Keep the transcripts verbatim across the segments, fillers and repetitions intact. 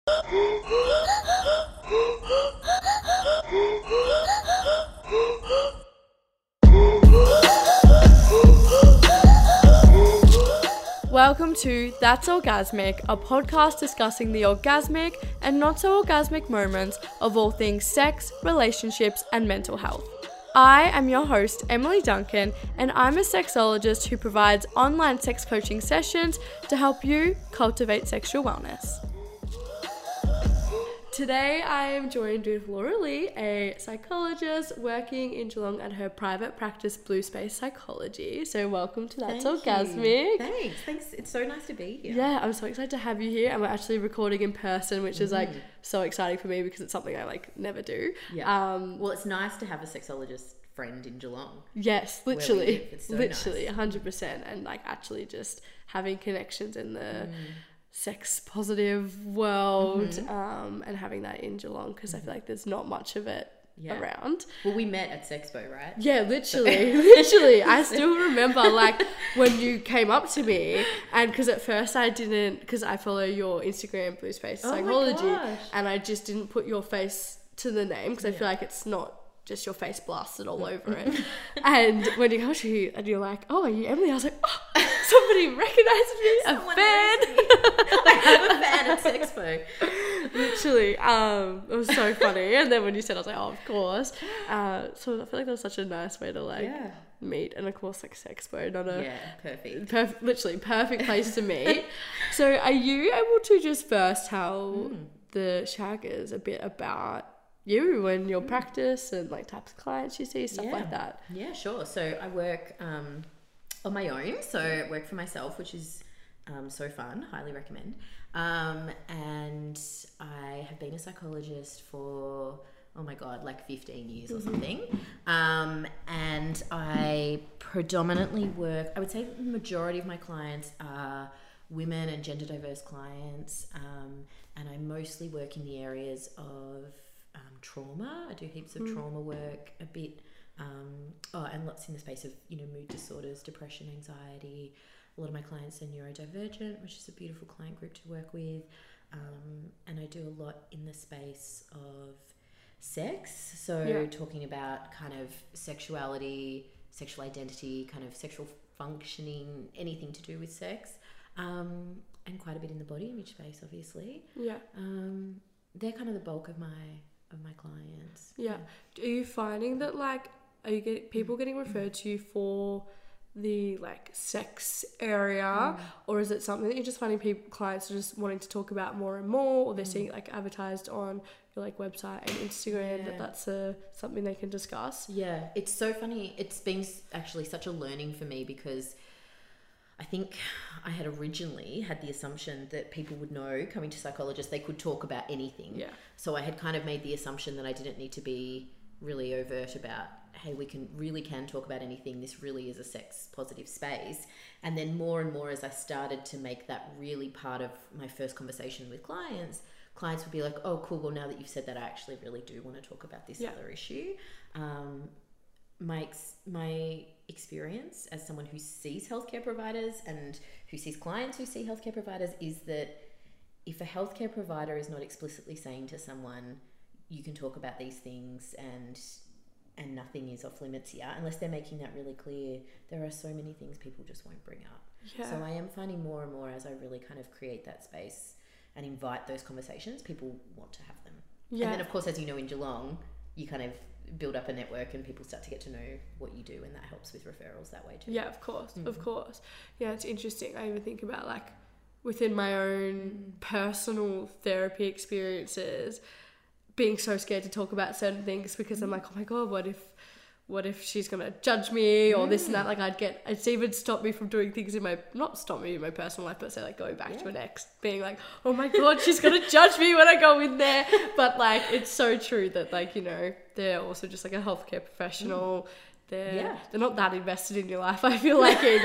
Welcome to That's Orgasmic, a podcast discussing the orgasmic and not so orgasmic moments of all things sex, relationships, and mental health. I am your host, Emily Duncan, and I'm a sexologist who provides online sex coaching sessions to help you cultivate sexual wellness. Today I am joined with Laura Lee, a psychologist working in Geelong at her private practice Blue Space Psychology. So welcome to That's Thank Orgasmic. You. Thanks, thanks. It's so nice to be here. Yeah, I'm so excited to have you here, and we're actually recording in person, which is like Mm. so exciting for me because it's something I like never do. Yeah. Um, well, it's nice to have a sexologist friend in Geelong. yes, where we literally, live. It's so literally, nice. one hundred percent, and like actually just having connections in the Mm. sex positive world, Mhm. um, and having that in Geelong because I feel like there's not much of it Yeah. around. Well, we met at Sexpo, right? Yeah, literally, literally. I still remember like when you came up to me, and because at first I didn't, because I follow your Instagram Blue Space Oh my Psychology, gosh. and I just didn't put your face to the name because I Yeah. feel like it's not just your face blasted all over it. And when you come to you and you're like, "Oh, are you Emily?" I was like, "Oh, somebody recognized me, a Someone fan." knows me. I have a fan at Sexpo. Literally, um, it was so funny. And then when you said, I was like, "Oh, of course." Uh, so I feel like that was such a nice way to like Yeah. meet, and of course, like Sexpo, not a Yeah, perfect. Perf- literally perfect place to meet. So are you able to just first tell Mm. the shaggers a bit about you and your practice and like types of clients you see, stuff Yeah. like that? Yeah, sure. So I work um, on my own. So I work for myself, which is um, so fun. Highly recommend. Um, and I have been a psychologist for, oh my God, like fifteen years or something. Um, and I predominantly work, I would say the majority of my clients are women and gender diverse clients. Um, and I mostly work in the areas of um, trauma. I do heaps of Mm. trauma work, a bit, um, oh, and lots in the space of, you know, mood disorders, depression, anxiety. A lot of my clients are neurodivergent, which is a beautiful client group to work with. Um, and I do a lot in the space of sex. So Yeah. talking about kind of sexuality, sexual identity, kind of sexual functioning, anything to do with sex. Um, and quite a bit in the body image space, obviously. Yeah. Um, they're kind of the bulk of my of my clients. Yeah. Are you finding that like, are you get people getting referred to you for the like sex area, Mm. or is it something that you're just finding people clients are just wanting to talk about more and more, or they're Mm. seeing it like advertised on your like website and Instagram Yeah. that that's a something they can discuss? Yeah, it's so funny. It's been s- actually such a learning for me because I think I had originally had the assumption that people would know coming to psychologists they could talk about anything. Yeah. So I had kind of made the assumption that I didn't need to be really overt about, hey, we can really can talk about anything. This really is a sex positive space. And then more and more as I started to make that really part of my first conversation with clients, clients would be like, oh, cool. Well, now that you've said that, I actually really do want to talk about this Yeah. other issue. Um, my ex- my experience as someone who sees healthcare providers and who sees clients who see healthcare providers is that if a healthcare provider is not explicitly saying to someone, you can talk about these things and and nothing is off limits here, unless they're making that really clear, there are so many things people just won't bring up. Yeah. So I am finding more and more as I really kind of create that space and invite those conversations, people want to have them. Yeah. And then of course, as you know, in Geelong, you kind of build up a network and people start to get to know what you do, and that helps with referrals that way too. Yeah, of course, Mm. of course. Yeah, it's interesting. I even think about like within my own personal therapy experiences, being so scared to talk about certain things because I'm like, oh my God, what if what if she's gonna judge me or this and that? Like I'd get, it's even stopped me from doing things in my, not stop me in my personal life, but say like going back Yeah. to an ex, being like, oh my God, she's gonna judge me when I go in there. But like, it's so true that like, you know, they're also just like a healthcare professional. They're, Yeah. they're not that invested in your life, I feel like, either.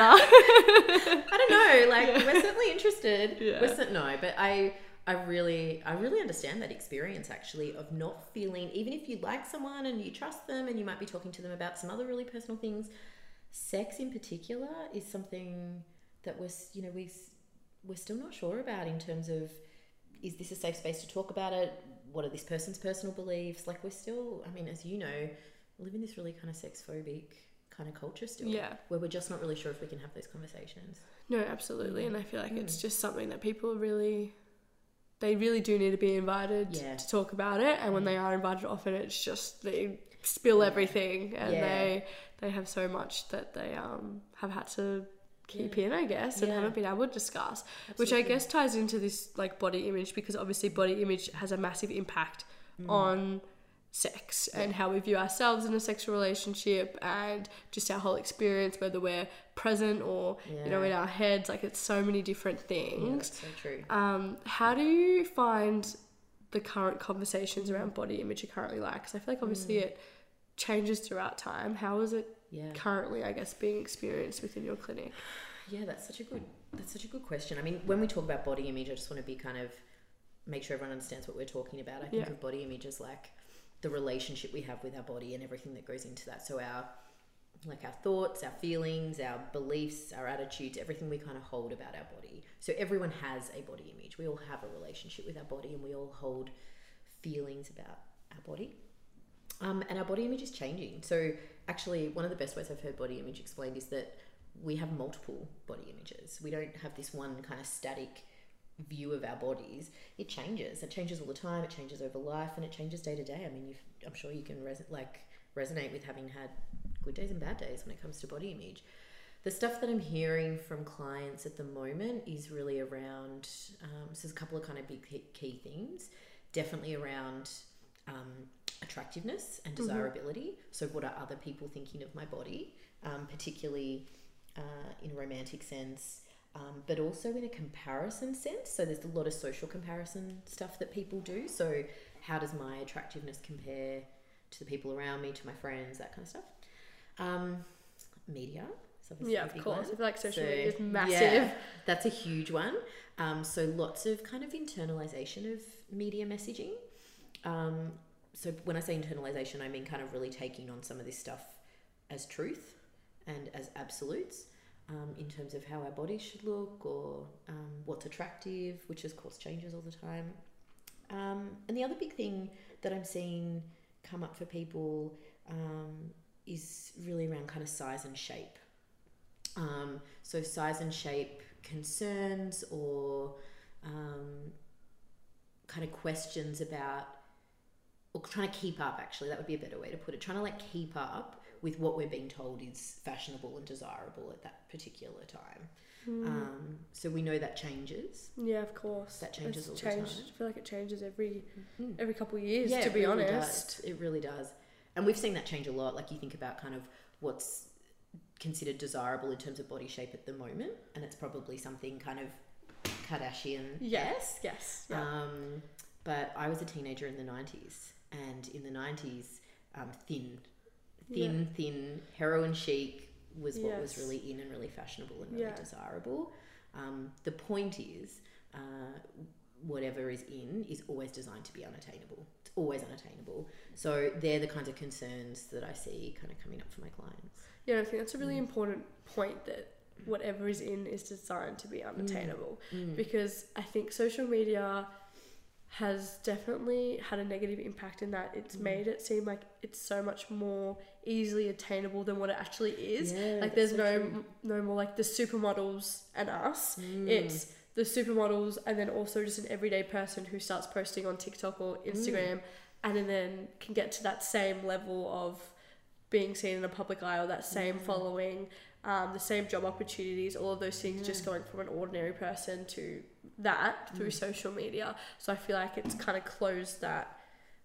I don't know, like Yeah. we're certainly interested. Yeah. We're cer- no, but I I really I really understand that experience actually of not feeling, even if you like someone and you trust them and you might be talking to them about some other really personal things, sex in particular is something that was, you know, we we're still not sure about in terms of is this a safe space to talk about it? What are this person's personal beliefs? Like we're still, I mean, as you know, we live in this really kind of sex phobic kind of culture still. Yeah. Where we're just not really sure if we can have those conversations. No, absolutely. Mm. And I feel like mm. it's just something that people really, they really do need to be invited yeah. to talk about it. And when they are invited often, it's just, they spill yeah. everything and yeah. they they have so much that they um have had to keep yeah. in, I guess, and yeah. haven't been able to discuss. Absolutely. Which I guess ties into this like body image, because obviously body image has a massive impact mm. on sex yeah. and how we view ourselves in a sexual relationship and just our whole experience, whether we're present or yeah. you know in our heads. Like it's so many different things. Yeah, that's so true. Um, how do you find the current conversations around body image are currently like? Because I feel like obviously mm. it changes throughout time. How is it yeah. currently, I guess, being experienced within your clinic? Yeah, that's such a good that's such a good question. I mean, when we talk about body image, I just want to be kind of make sure everyone understands what we're talking about. I think yeah. of body image as like the relationship we have with our body and everything that goes into that. So our like our thoughts, our feelings, our beliefs, our attitudes, everything we kind of hold about our body. So everyone has a body image. We all have a relationship with our body and we all hold feelings about our body. Um, and our body image is changing. So actually, one of the best ways I've heard body image explained is that we have multiple body images. We don't have this one kind of static view of our bodies. It changes. It changes all the time. It changes over life, and it changes day to day. I mean, you've, I'm sure you can res- like resonate with having had good days and bad days when it comes to body image. The stuff that I'm hearing from clients at the moment is really around, um, so there's a couple of kind of big key themes. Definitely around um, attractiveness and desirability. Mm-hmm. So what are other people thinking of my body, um, particularly uh, in a romantic sense, um, but also in a comparison sense. So there's a lot of social comparison stuff that people do. So how does my attractiveness compare to the people around me, to my friends, that kind of stuff. Um, media. Yeah, of course. One. I feel like social so, media is massive. Yeah, that's a huge one. Um, so lots of kind of internalization of media messaging. Um, so when I say internalization, I mean kind of really taking on some of this stuff as truth and as absolutes um, in terms of how our bodies should look or um, what's attractive, which of course changes all the time. Um, and the other big thing that I'm seeing come up for people um, is really around kind of size and shape. Um, so size and shape concerns or um, kind of questions about, or trying to keep up, actually, that would be a better way to put it, trying to like keep up with what we're being told is fashionable and desirable at that particular time. Mm. Um, so we know that changes. Yeah, of course. That changes it's all changed. the time. I feel like it changes every mm. every couple of years, yeah, to be it really honest. Does. It really does. And we've seen that change a lot. Like you think about kind of what's considered desirable in terms of body shape at the moment, and it's probably something kind of Kardashian. Yes, yes. Yeah. Um, but I was a teenager in the nineties, and in the nineties, um, thin, thin, yeah. thin, heroin chic was what yes. was really in and really fashionable and really yeah. desirable. Um, the point is, uh, whatever is in is always designed to be unattainable. It's always unattainable. So they're the kinds of concerns that I see kind of coming up for my clients. Yeah, I think that's a really mm. important point, that whatever is in is designed to be unattainable. Mm. Mm. Because I think social media has definitely had a negative impact in that it's mm. made it seem like it's so much more easily attainable than what it actually is. Yeah, like there's so no true. no more like the supermodels and us. Mm. It's the supermodels and then also just an everyday person who starts posting on TikTok or Instagram mm. and then can get to that same level of being seen in a public eye, or that same mm. following, um, the same job opportunities, all of those things, mm. just going from an ordinary person to that through mm. social media. So I feel like it's kind of closed that,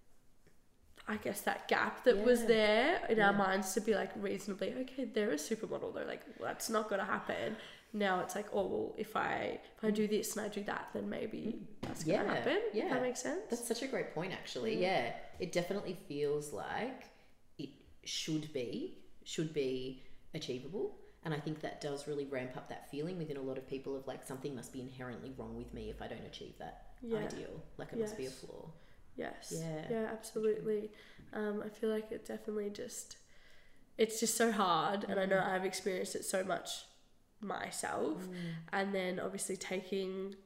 I guess, that gap that yeah. was there in yeah. our minds to be like reasonably, okay, they're a supermodel. They're like, well, that's not going to happen. Now it's like, oh, well, if I if I do this and I do that, then maybe that's going to yeah. happen. Yeah. If that makes sense. That's such a great point, actually. Mm. Yeah. It definitely feels like it should be, should be achievable. And I think that does really ramp up that feeling within a lot of people of like, something must be inherently wrong with me if I don't achieve that yeah. ideal. Like it yes. must be a flaw. Yes. Yeah. Yeah, absolutely. Um, I feel like it definitely just, it's just so hard. Mm. And I know I've experienced it so much myself. Mm. And then obviously taking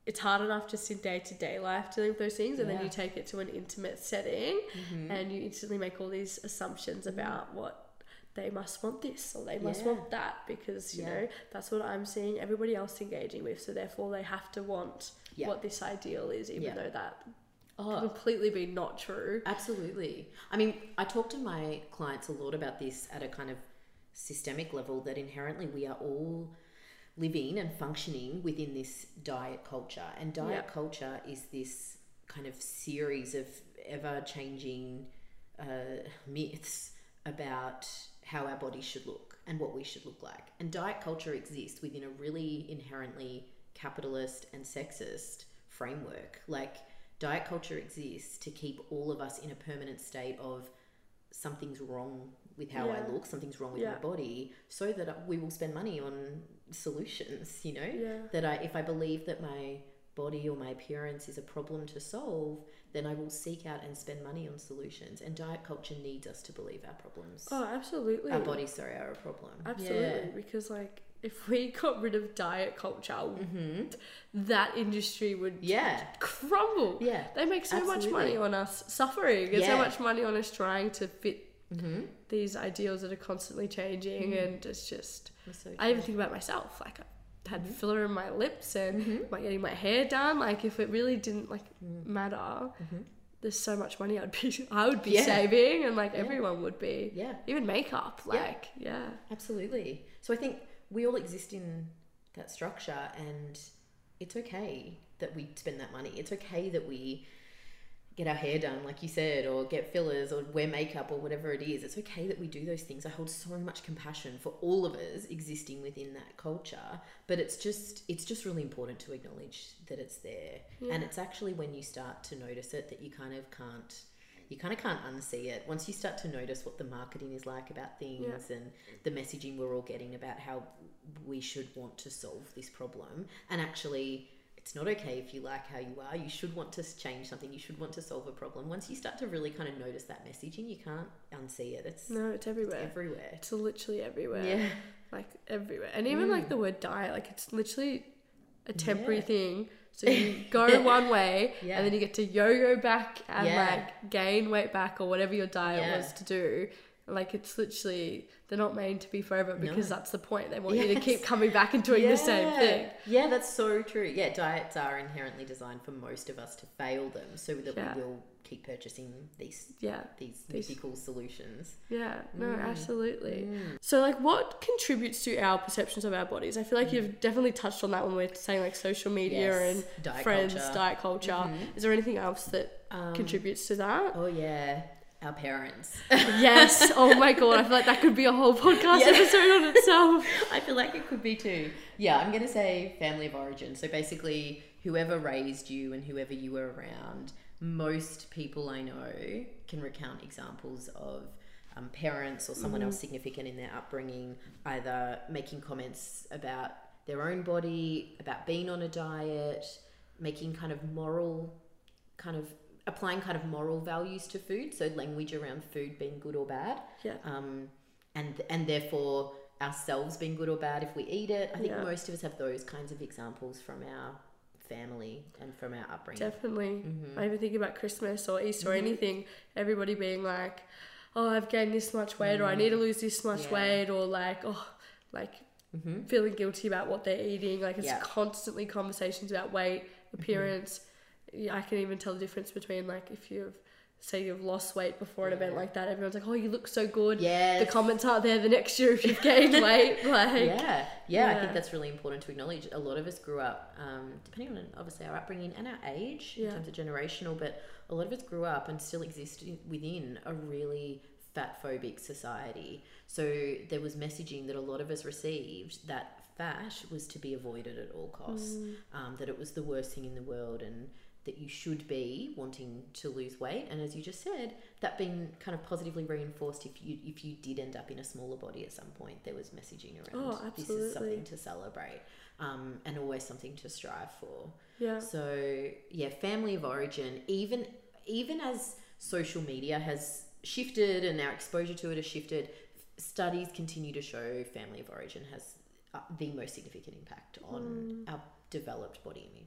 it's hard enough just in day-to-day life dealing with those things, and Yeah. then you take it to an intimate setting Mm-hmm. and you instantly make all these assumptions about what they must want this or they must Yeah. want that, because you Yeah. know that's what I'm seeing everybody else engaging with, so therefore they have to want Yeah. what this ideal is, even Yeah. though that Oh, could completely be not true. absolutely. I mean, I talk to my clients a lot about this at a kind of systemic level, that inherently we are all living and functioning within this diet culture. And diet Yeah. culture is this kind of series of ever changing uh, myths about how our bodies should look and what we should look like. And diet culture exists within a really inherently capitalist and sexist framework. Like, diet culture exists to keep all of us in a permanent state of something's wrong with how Yeah. I look, something's wrong with Yeah. my body, so that we will spend money on solutions, you know? Yeah. That I, if I believe that my body or my appearance is a problem to solve, then I will seek out and spend money on solutions. And diet culture needs us to believe our problems, Oh, absolutely. our bodies, sorry, are a problem. Absolutely, Yeah. because like if we got rid of diet culture, Mm-hmm. that industry would Yeah. crumble. Yeah. They make so much Absolutely. money on us suffering, and so Yeah. much money on us trying to fit Mm-hmm. these ideals that are constantly changing, Mm. and it's just. That's so I even true. think about myself, like I had Mhm. filler in my lips and Mhm. like getting my hair done. Like if it really didn't like Mm. matter, Mhm. there's so much money I'd be I would be Yeah. saving, and like Yeah. everyone would be. Yeah. Even makeup, Yeah. like yeah. Absolutely. So I think we all exist in that structure, and it's okay that we spend that money. It's okay that we get our hair done, like you said, or get fillers or wear makeup or whatever it is. It's okay that we do those things. I hold so much compassion for all of us existing within that culture, but it's just it's just really important to acknowledge that it's there. Yeah. And it's actually when you start to notice it that you kind of can't you kind of can't unsee it. Once you start to notice what the marketing is like about things, Yeah. and the messaging we're all getting about how we should want to solve this problem, and actually it's not okay if you like how you are. You should want to change something. You should want to solve a problem. Once you start to really kind of notice that messaging, you can't unsee it. It's, No, it's everywhere. it's everywhere. It's literally everywhere. Yeah. Like everywhere. And even Mm. like the word diet, like it's literally a temporary Yeah. thing. So you go one way Yeah. and then you get to yo-go back and Yeah. like gain weight back or whatever your diet Yeah. was to do. Like it's literally, they're not made to be forever, because No. that's the point. They want you to Yes. keep coming back and doing the same Yeah. thing. Yeah, that's so true. Yeah, diets are inherently designed for most of us to fail them, so that Yeah. we will keep purchasing these Yeah. these These- mythical solutions. Yeah. No, Mm. absolutely. Mm. So, like, what contributes to our perceptions of our bodies? I feel like you've definitely touched on that when we're saying like social media Yes, and diet friends, culture. diet culture. Mhm. Is there anything else that Um, contributes to that? Oh yeah, our parents. Yes. Oh my god, I feel like that could be a whole podcast Yeah. episode on itself. I feel like it could be too. Yeah, I'm going to say family of origin. So basically, whoever raised you and whoever you were around, most people I know can recount examples of um, parents or someone else significant in their upbringing either making comments about their own body, about being on a diet, making kind of moral, kind of applying kind of moral values to food. So language around food being good or bad. Yeah. Um, and and therefore ourselves being good or bad if we eat it. I think Yeah. most of us have those kinds of examples from our family and from our upbringing. Definitely. Mhm. I even think about Christmas or Easter or Mhm. anything, everybody being like, oh, I've gained this much weight, or I need to lose this much Yeah. weight, or like, oh, like Mm-hmm. feeling guilty about what they're eating. Like it's Yeah. constantly conversations about weight, appearance. Yeah, I can even tell the difference between like if you've say you've lost weight before an Yeah. event like that, everyone's like, oh, you look so good. Yes. The comments aren't there the next year if you've gained weight. Like yeah. yeah, I yeah. think that's really important to acknowledge. A lot of us grew up, um, depending on obviously our upbringing and our age Yeah. in terms of generational, but a lot of us grew up and still exist in- within a really fat phobic society. So there was messaging that a lot of us received that fat was to be avoided at all costs, Mm. um, that it was the worst thing in the world, and that you should be wanting to lose weight. And as you just said, that being kind of positively reinforced if you if you did end up in a smaller body at some point, there was messaging around Oh, this is something absolutely. to celebrate, um, and always something to strive for. Yeah. So yeah, family of origin, even even as social media has shifted and our exposure to it has shifted, studies continue to show family of origin has uh, the most significant impact on Mm. our developed body image.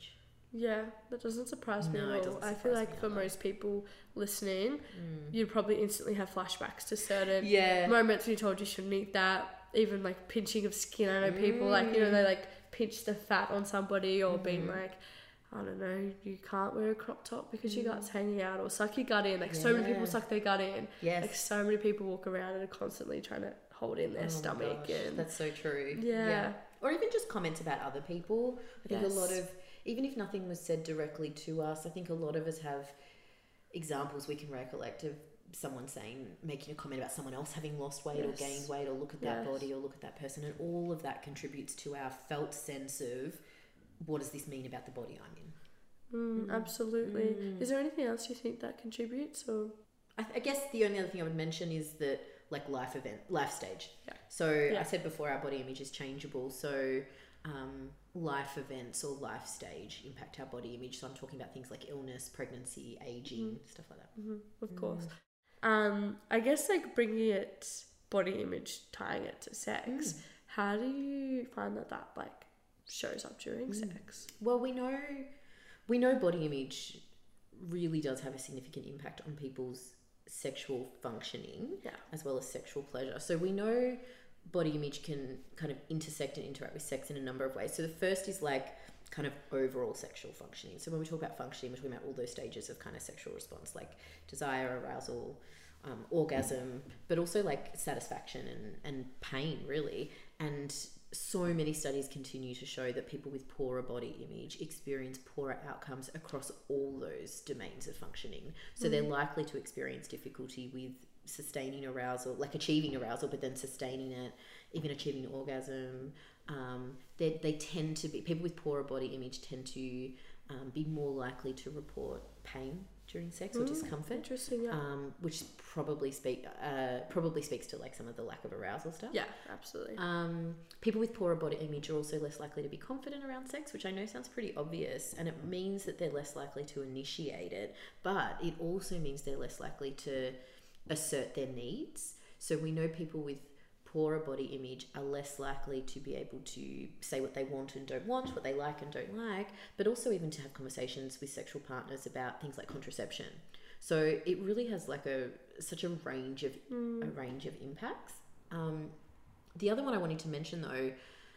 Yeah, that doesn't surprise me No, it at all. doesn't I feel surprise like me for at all. most people listening, Mm. you'd probably instantly have flashbacks to certain Yeah. moments when you told you shouldn't eat that. Even like pinching of skin. I know people like, you know, they like pinch the fat on somebody or Mhm. being like, I don't know, you can't wear a crop top because your Mm. gut's hanging out, or suck your gut in. Like so many people Yeah. suck their gut in. Yes. Like so many people walk around and are constantly trying to hold in their Oh my stomach. gosh, And that's so true. yeah. Or even just comments about other people. I think Yes. a lot of, even if nothing was said directly to us, I think a lot of us have examples we can recollect of someone saying, making a comment about someone else having lost weight or Yes. gained weight, or look at that Yes. body or look at that person. And all of that contributes to our felt sense of, what does this mean about the body I'm in? Mm, Mm. absolutely. Mm. Is there anything else you think that contributes? Or I, th- I guess the only other thing I would mention is that, like, life event, life stage. Yeah. So Yeah. I said before, our body image is changeable. So um, life events or life stage impact our body image. So I'm talking about things like illness, pregnancy, aging, stuff like that. Mhm, of Mm. course. Um, I guess like bringing it body image, tying it to sex. Mm. How do you find that that like shows up during Mm. sex? Well, we know we know body image really does have a significant impact on people's sexual functioning, Yeah. as well as sexual pleasure. So we know body image can kind of intersect and interact with sex in a number of ways. So the first is like kind of overall sexual functioning. So when we talk about functioning, we're talking about all those stages of kind of sexual response, like desire, arousal, um, orgasm, but also like satisfaction and, and pain, really. And so many studies continue to show that people with poorer body image experience poorer outcomes across all those domains of functioning. So they're likely to experience difficulty with sustaining arousal, like achieving arousal, but then sustaining it, even achieving orgasm. Um, they, they tend to be, people with poorer body image tend to um, be more likely to report pain during sex or Mm, discomfort. Interesting. Yeah. Um, which probably speak uh, probably speaks to like some of the lack of arousal stuff. yeah. Absolutely. Um, people with poorer body image are also less likely to be confident around sex, which I know sounds pretty obvious, and it means that they're less likely to initiate it, but it also means they're less likely to assert their needs. So we know people with poorer body image are less likely to be able to say what they want and don't want, what they like and don't like, but also even to have conversations with sexual partners about things like contraception. So it really has like a such a range of Mm. a range of impacts. Um, the other one I wanted to mention though,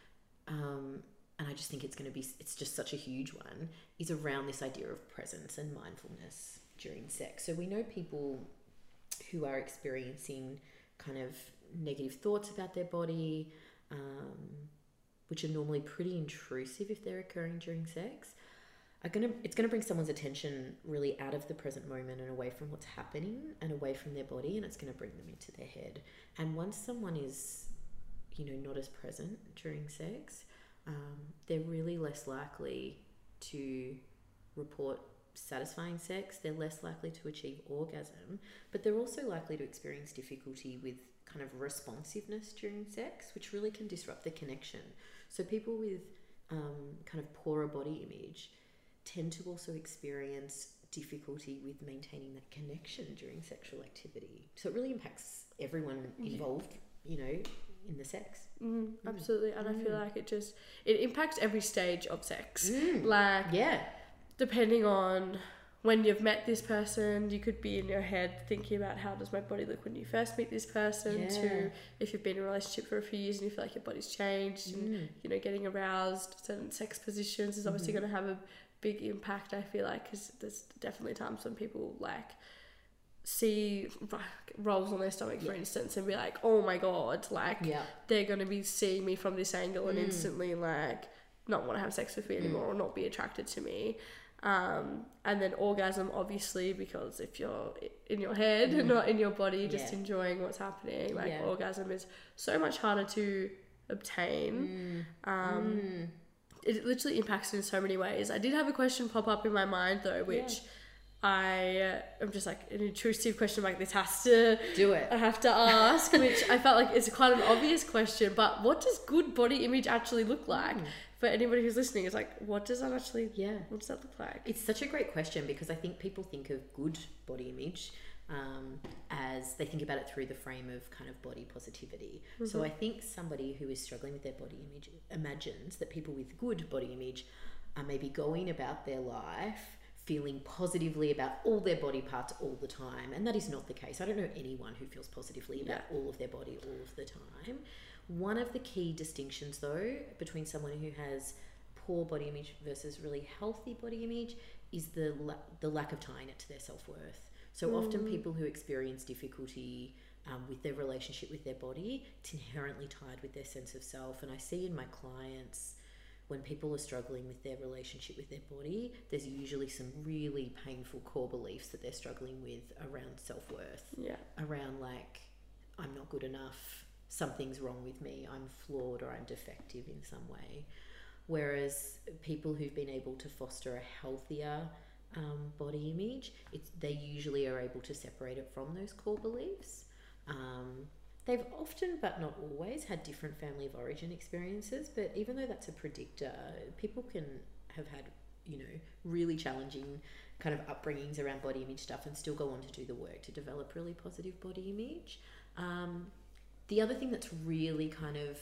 um, and I just think it's going to be, it's just such a huge one, is around this idea of presence and mindfulness during sex. So we know people who are experiencing kind of negative thoughts about their body, um, which are normally pretty intrusive if they're occurring during sex, are gonna it's gonna bring someone's attention really out of the present moment and away from what's happening and away from their body, and it's gonna bring them into their head. And once someone is, you know, not as present during sex, um, they're really less likely to report satisfying sex. They're less likely to achieve orgasm, but they're also likely to experience difficulty with kind of responsiveness during sex, which really can disrupt the connection. So people with um, kind of poorer body image tend to also experience difficulty with maintaining that connection during sexual activity. So it really impacts everyone involved, you know, in the sex. Mm, absolutely. And I feel Mm. like it just it impacts every stage of sex. Mm. Like Yeah. depending on when you've met this person, you could be in your head thinking about how does my body look when you first meet this person, Yeah. to if you've been in a relationship for a few years and you feel like your body's changed and Mm. you know getting aroused, certain sex positions is obviously Mhm. going to have a big impact, I feel like, because there's definitely times when people like see like, rolls on their stomach, for Yeah. instance, and be like, oh my god, like Yeah. they're going to be seeing me from this angle and Mm. instantly like not want to have sex with me anymore Mm. or not be attracted to me. Um, and then orgasm, obviously, because if you're in your head and Mm. not in your body, just Yeah. enjoying what's happening, like Yeah. orgasm is so much harder to obtain. Mm. Um, Mm. It literally impacts in so many ways. I did have a question pop up in my mind though, which I uh, I'm just like an intrusive question, like this has to Do it. I have to ask, which I felt like it's quite an obvious question, but what does good body image actually look like? Mm. For anybody who's listening, it's like, what does that actually, Yeah. what does that look like? It's such a great question because I think people think of good body image um, as they think about it through the frame of kind of body positivity. Mm-hmm. So I think somebody who is struggling with their body image imagines that people with good body image are maybe going about their life feeling positively about all their body parts all the time. And that is not the case. I don't know anyone who feels positively about Yeah. all of their body all of the time. One of the key distinctions, though, between someone who has poor body image versus really healthy body image is the la- the lack of tying it to their self-worth. So Mm. often people who experience difficulty um, with their relationship with their body, it's inherently tied with their sense of self. And I see in my clients, when people are struggling with their relationship with their body, there's usually some really painful core beliefs that they're struggling with around self-worth, Yeah. around like, I'm not good enough, something's wrong with me, I'm flawed or I'm defective in some way. Whereas people who've been able to foster a healthier um, body image, it's, they usually are able to separate it from those core beliefs. Um, they've often, but not always, had different family of origin experiences, but even though that's a predictor, people can have had, you know, really challenging kind of upbringings around body image stuff and still go on to do the work to develop really positive body image. Um, the other thing that's really kind of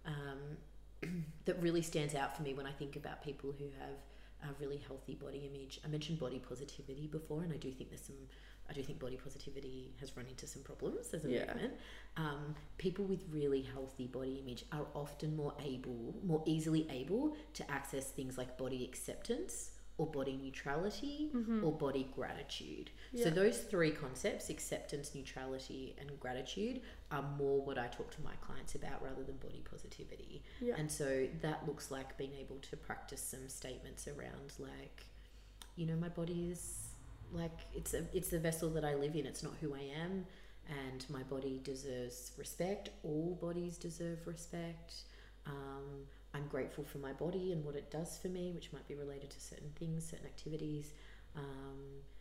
um, that really stands out for me when I think about people who have a really healthy body image, I mentioned body positivity before, and I do think there's some I do think body positivity has run into some problems as a Yeah. movement. Um, people with really healthy body image are often more able, more easily able to access things like body acceptance or body neutrality Mm-hmm. or body gratitude. Yeah. So those three concepts, acceptance, neutrality, and gratitude, are more what I talk to my clients about rather than body positivity. Yeah. And so that looks like being able to practice some statements around like, you know, my body is like, it's a, it's the vessel that I live in. It's not who I am, and my body deserves respect. All bodies deserve respect. Um, I'm grateful for my body and what it does for me, which might be related to certain things, certain activities. Um,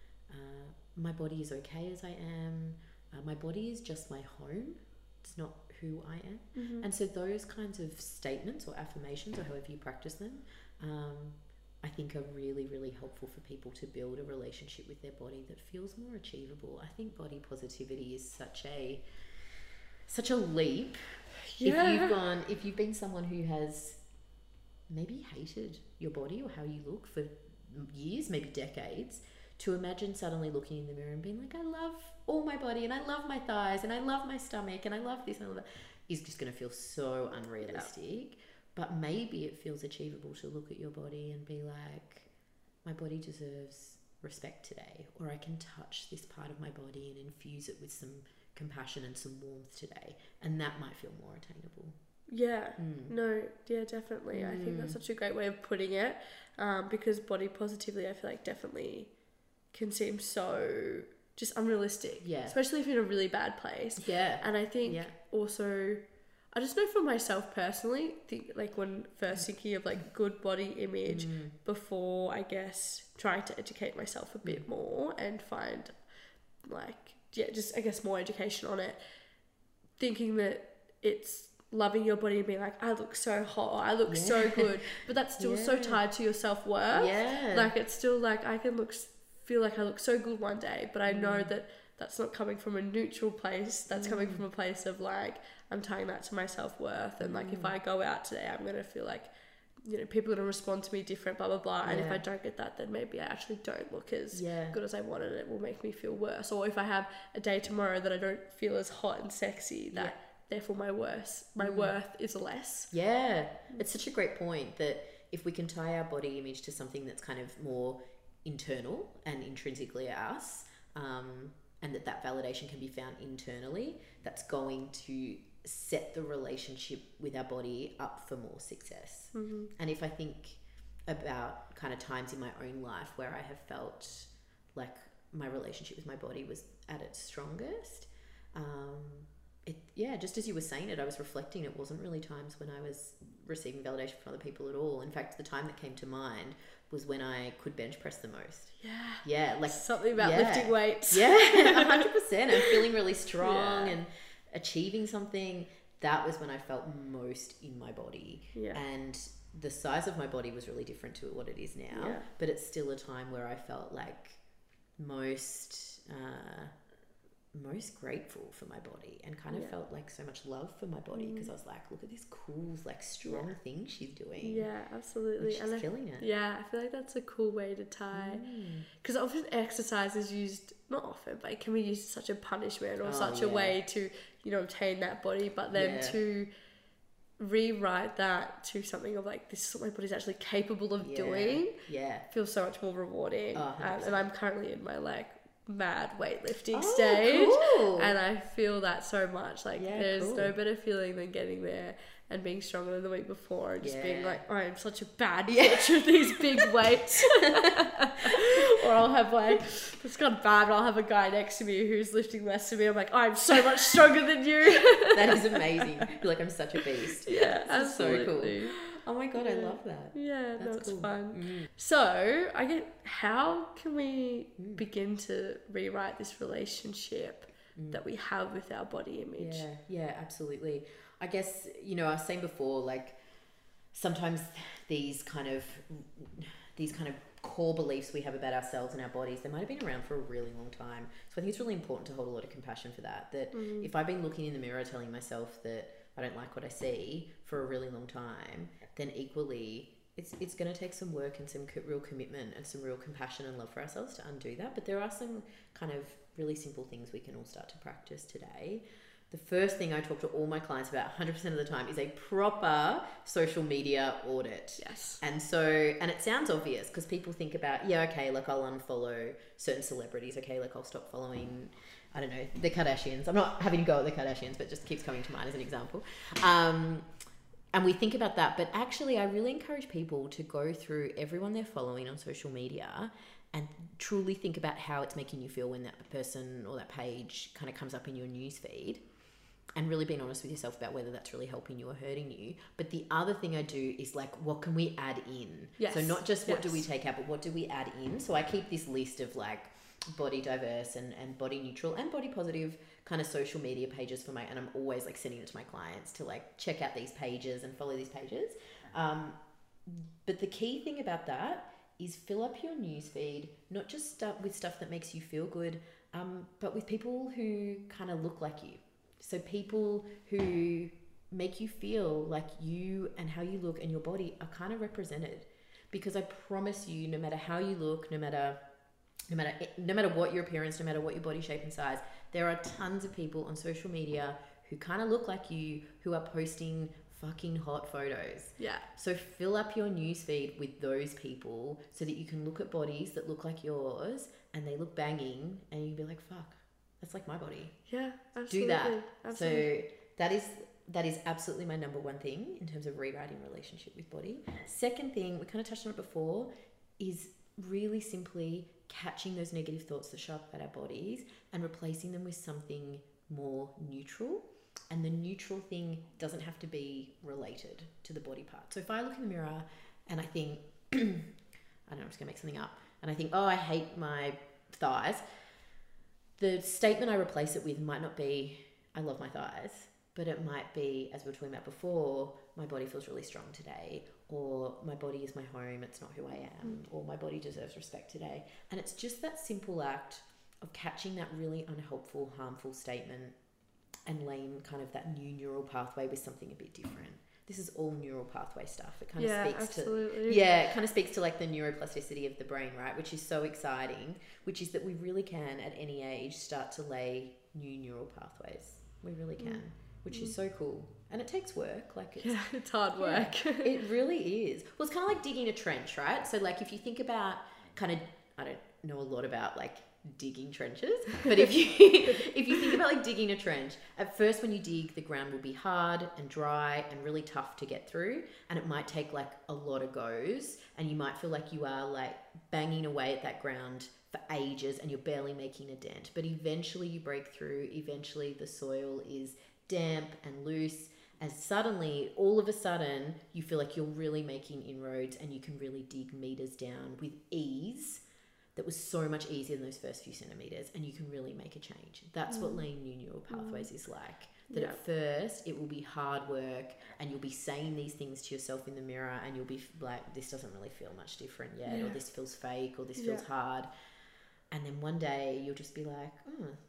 uh, my body is okay as I am. Uh, my body is just my home. It's not who I am. Mm-hmm. And so those kinds of statements or affirmations, or however you practice them, um, I think are really, really helpful for people to build a relationship with their body that feels more achievable. I think body positivity is such a such a leap. Yeah. If you've gone, if you've been someone who has maybe hated your body or how you look for years, maybe decades, to imagine suddenly looking in the mirror and being like, I love all my body and I love my thighs and I love my stomach and I love this and all that, is just going to feel so unrealistic. Yeah. But maybe it feels achievable to look at your body and be like, my body deserves respect today, or I can touch this part of my body and infuse it with some compassion and some warmth today, and that might feel more attainable. Yeah, Mm. no, yeah, definitely. Mm. I think that's such a great way of putting it, um, because body positivity, I feel like, definitely can seem so just unrealistic. Yeah. Especially if you're in a really bad place. Yeah. And I think yeah. also, I just know for myself personally, think like when first thinking of like good body image mm. before, I guess, trying to educate myself a bit mm. more and find like, yeah, just I guess more education on it, thinking that it's loving your body and being like, I look so hot, or I look yeah. so good, but that's still yeah. so tied to your self-worth. Yeah. Like it's still like, I can look, feel like I look so good one day, but I mm. know that that's not coming from a neutral place. That's mm. coming from a place of like, I'm tying that to my self-worth. And mm. like, if I go out today, I'm going to feel like, you know, people are going to respond to me different, blah, blah, blah. And yeah. if I don't get that, then maybe I actually don't look as yeah. good as I want, and it will make me feel worse. Or if I have a day tomorrow that I don't feel as hot and sexy, that yeah. therefore my worth, my mm. worth is less. Yeah. It's such a great point that if we can tie our body image to something that's kind of more internal and intrinsically us, um, and that that validation can be found internally, that's going to set the relationship with our body up for more success. Mm-hmm. And if I think about kind of times in my own life where I have felt like my relationship with my body was at its strongest, um, it yeah, just as you were saying it, I was reflecting, it wasn't really times when I was receiving validation from other people at all. In fact, the time that came to mind was when I could bench press the most. Yeah. Yeah, like something about yeah. lifting weights. Yeah, one hundred percent. And feeling really strong yeah. and achieving something. That was when I felt most in my body. Yeah. And the size of my body was really different to what it is now. Yeah. But it's still a time where I felt like most uh, most grateful for my body and kind of Yeah. felt like so much love for my body because Mm. I was like, look at this cool, like strong Yeah. thing she's doing. Yeah, And absolutely. she's And I, killing it. yeah, I feel like that's a cool way to tie. Mm. Because often exercise is used, not often, but it can be used as such a punishment or Oh, such a yeah. way to, you know, obtain that body. But then Yeah. to rewrite that to something of like, this is what my body's actually capable of Yeah. doing, Yeah. feels so much more rewarding. Oh, one hundred um, and I'm currently in my like mad weightlifting Oh, stage. cool. And I feel that so much. Like, Yeah, there's cool. no better feeling than getting there and being stronger than the week before and just being Yeah. like, I am such a bad Yeah. bitch with these big weights. Or I'll have like, it's gone bad, but I'll have a guy next to me who's lifting less than me. I'm like, I'm so much stronger than you. That is amazing. You're like, I'm such a beast. Yeah, This is so cool. absolutely. Oh my God, I Yeah. love that. Yeah, no, That's it's cool. fun. Mm. So, I get, how can we Mm. begin to rewrite this relationship Mm. that we have with our body image? Yeah, yeah, absolutely. I guess, you know, I was saying before, like sometimes these kind of these kind of core beliefs we have about ourselves and our bodies, they might have been around for a really long time. So I think it's really important to hold a lot of compassion for that. That Mm. if I've been looking in the mirror telling myself that I don't like what I see for a really long time, then equally it's it's going to take some work and some co- real commitment and some real compassion and love for ourselves to undo that. But there are some kind of really simple things we can all start to practice today. The first thing I talk to all my clients about one hundred percent of the time is a proper social media audit. Yes. And so, and it sounds obvious because people think about, yeah, okay, like I'll unfollow certain celebrities. Okay, like I'll stop following, I don't know, the Kardashians. I'm not having to go at the Kardashians, but just keeps coming to mind as an example. Um, and we think about that, but actually I really encourage people to go through everyone they're following on social media and truly think about how it's making you feel when that person or that page kind of comes up in your news feed, and really being honest with yourself about whether that's really helping you or hurting you. But the other thing I do is like, what can we add in? Yes. So not just what do we Yes. take out, but what do we add in? So I keep this list of like body diverse and, and body neutral and body positive kind of social media pages for my, and I'm always like sending it to my clients to like check out these pages and follow these pages. Um, but the key thing about that is fill up your newsfeed, not just stuff with stuff that makes you feel good, um, but with people who kind of look like you. So people who make you feel like you and how you look and your body are kind of represented. Because I promise you, no matter how you look, no matter no matter no matter what your appearance, no matter what your body shape and size, there are tons of people on social media who kind of look like you, who are posting fucking hot photos. Yeah. So fill up your newsfeed with those people so that you can look at bodies that look like yours and they look banging, and you can be like, fuck, that's like my body. Yeah, absolutely. Do that. Absolutely. So that is that is absolutely my number one thing in terms of rewriting relationship with body. Second thing, we kind of touched on it before, is really simply catching those negative thoughts that show up about our bodies and replacing them with something more neutral. And the neutral thing doesn't have to be related to the body part. So if I look in the mirror and I think, I don't know, I'm just gonna make something up, and I think, oh, I hate my thighs, the statement I replace it with might not be, I love my thighs, but it might be, as we were talking about before, my body feels really strong today, or my body is my home, it's not who I am, or my body deserves respect today. And it's just that simple act of catching that really unhelpful, harmful statement and laying kind of that new neural pathway with something a bit different. This is all neural pathway stuff. It kind Yeah, of speaks absolutely. to yeah, it kind of speaks to like the neuroplasticity of the brain, right? Which is so exciting, which is that we really can at any age start to lay new neural pathways. We really can, Mm. which is so cool. And it takes work. Like it's Yeah, it's hard yeah, work. it really is. Well, it's kind of like digging a trench, right? So like if you think about kind of, I don't know a lot about like digging trenches, but if you if you think about like digging a trench, at first when you dig, the ground will be hard and dry and really tough to get through, and it might take like a lot of goes, and you might feel like you are like banging away at that ground for ages and you're barely making a dent. But eventually you break through, eventually the soil is damp and loose, and suddenly, all of a sudden, you feel like you're really making inroads and you can really dig meters down with ease. That was so much easier than those first few centimeters, and you can really make a change. That's mm. what laying new neural pathways mm. is like. That yeah. at first it will be hard work, and you'll be saying these things to yourself in the mirror, and you'll be like, this doesn't really feel much different yet, yeah. or this feels fake, or this feels yeah. hard. And then one day you'll just be like, oh,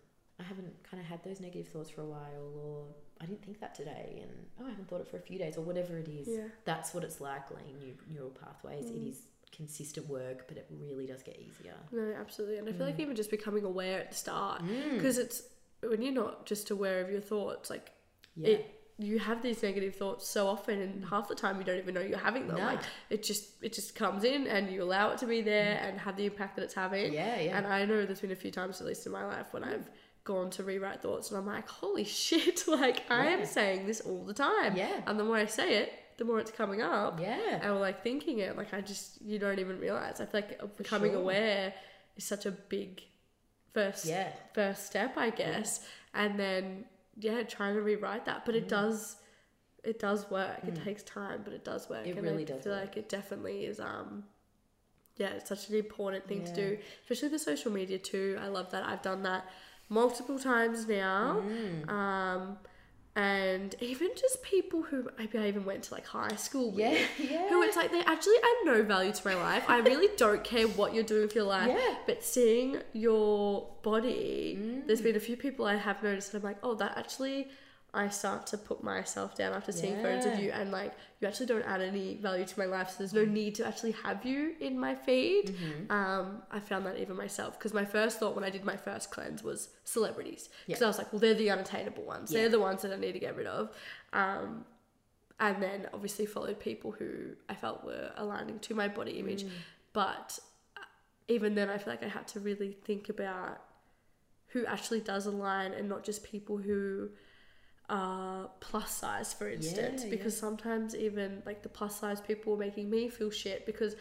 I haven't kind of had those negative thoughts for a while, or I didn't think that today, and oh, I haven't thought it for a few days, or whatever it is. Yeah. That's what it's like laying new neural pathways. Mm. It is consistent work, but it really does get easier. No, absolutely. And I feel Mm. like even just becoming aware at the start, Mm. because it's when you're not just aware of your thoughts, like Yeah. it, you have these negative thoughts so often, and half the time you don't even know you're having them. No. Like it just it just comes in, and you allow it to be there and have the impact that it's having. Yeah, yeah. And I know there's been a few times, at least in my life, when I've gone to rewrite thoughts, and I'm like, holy shit! Like I am Yeah. saying this all the time. Yeah. And the more I say it, the more it's coming up. Yeah. And like thinking it, like I just you don't even realize. I feel like becoming sure. aware is such a big first Yeah. first step, I guess. And then yeah, trying to rewrite that, but it Mm. does it does work. It Mm. takes time, but it does work. It and really I does feel work. like it definitely is. Um, yeah, it's such an important thing to Yeah. do, especially the social media too. I love that. I've done that multiple times now. Mm. Um, and even just people who maybe I even went to like high school with, Yeah, yeah. who it's like they actually add no value to my life. I really don't care what you're doing with your life, Yeah. but seeing your body, Mm. there's been a few people I have noticed that I'm like, oh, that actually, I start to put myself down after seeing photos of Yeah. you, and like you actually don't add any value to my life, so there's no need to actually have you in my feed. Mm-hmm. Um, I found that even myself, because my first thought when I did my first cleanse was celebrities, because Yeah. I was like, well, they're the unattainable ones, Yeah. they're the ones that I need to get rid of. Um, and then obviously followed people who I felt were aligning to my body image, Mm. but even then I feel like I had to really think about who actually does align, and not just people who are plus size, for instance, Yeah, because yeah. sometimes even like the plus size people were making me feel shit, because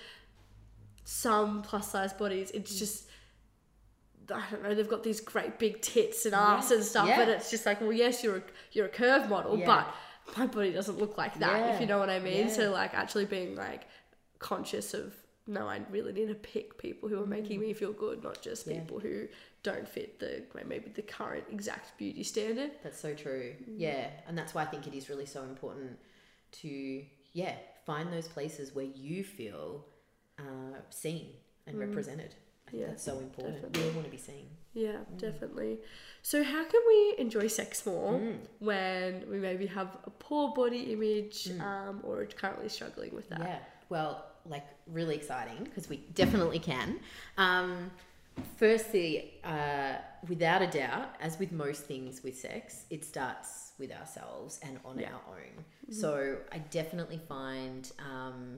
some plus size bodies, it's just, I don't know, they've got these great big tits and Yeah. ass and stuff, Yeah. but it's just like, well, yes, you're a, you're a curve model, Yeah. but my body doesn't look like that, Yeah. if you know what I mean. Yeah. So like actually being like conscious of, no, I really need to pick people who are making me feel good, not just Yeah. people who don't fit the maybe the current exact beauty standard. That's so true. Mm. Yeah. And that's why I think it is really so important to, yeah, find those places where you feel uh, seen and Mm. represented. I think Yeah, that's so important. definitely. We all want to be seen. Yeah, definitely. So how can we enjoy sex more Mm. when we maybe have a poor body image um, or are currently struggling with that? Yeah. Well, like really exciting, because we definitely can. Um, firstly, uh, without a doubt, as with most things with sex, it starts with ourselves and on Yeah. our own. So I definitely find um,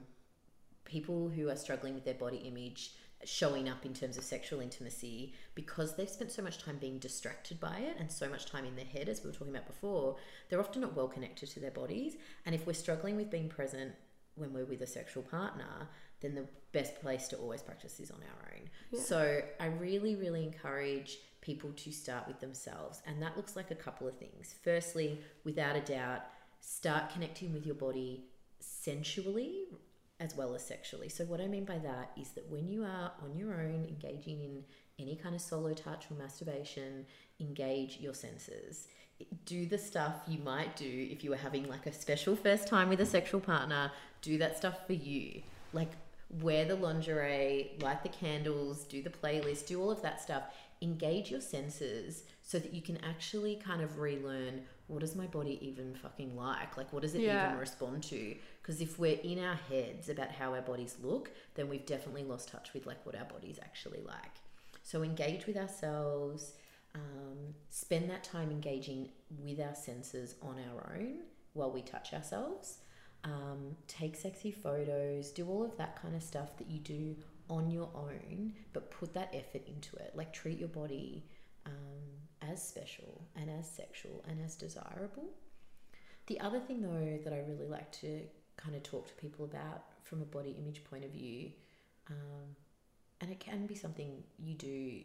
people who are struggling with their body image showing up in terms of sexual intimacy, because they've spent so much time being distracted by it and so much time in their head, as we were talking about before, they're often not well connected to their bodies. And if we're struggling with being present when we're with a sexual partner, then the best place to always practice is on our own. Yeah. So I really, really encourage people to start with themselves. And that looks like a couple of things. Firstly, without a doubt, start connecting with your body sensually as well as sexually. So what I mean by that is that when you are on your own, engaging in any kind of solo touch or masturbation, engage your senses. Do the stuff you might do if you were having like a special first time with a sexual partner. Do that stuff for you. Like wear the lingerie, light the candles, do the playlist, do all of that stuff. Engage your senses so that you can actually kind of relearn, what does my body even fucking like? Like, what does it Yeah. even respond to? Because if we're in our heads about how our bodies look, then we've definitely lost touch with like what our bodies actually like. So engage with ourselves, um, spend that time engaging with our senses on our own while we touch ourselves. Um, take sexy photos, do all of that kind of stuff that you do on your own, but put that effort into it. Like treat your body um, as special and as sexual and as desirable. The other thing though that I really like to kind of talk to people about from a body image point of view, um, and it can be something you do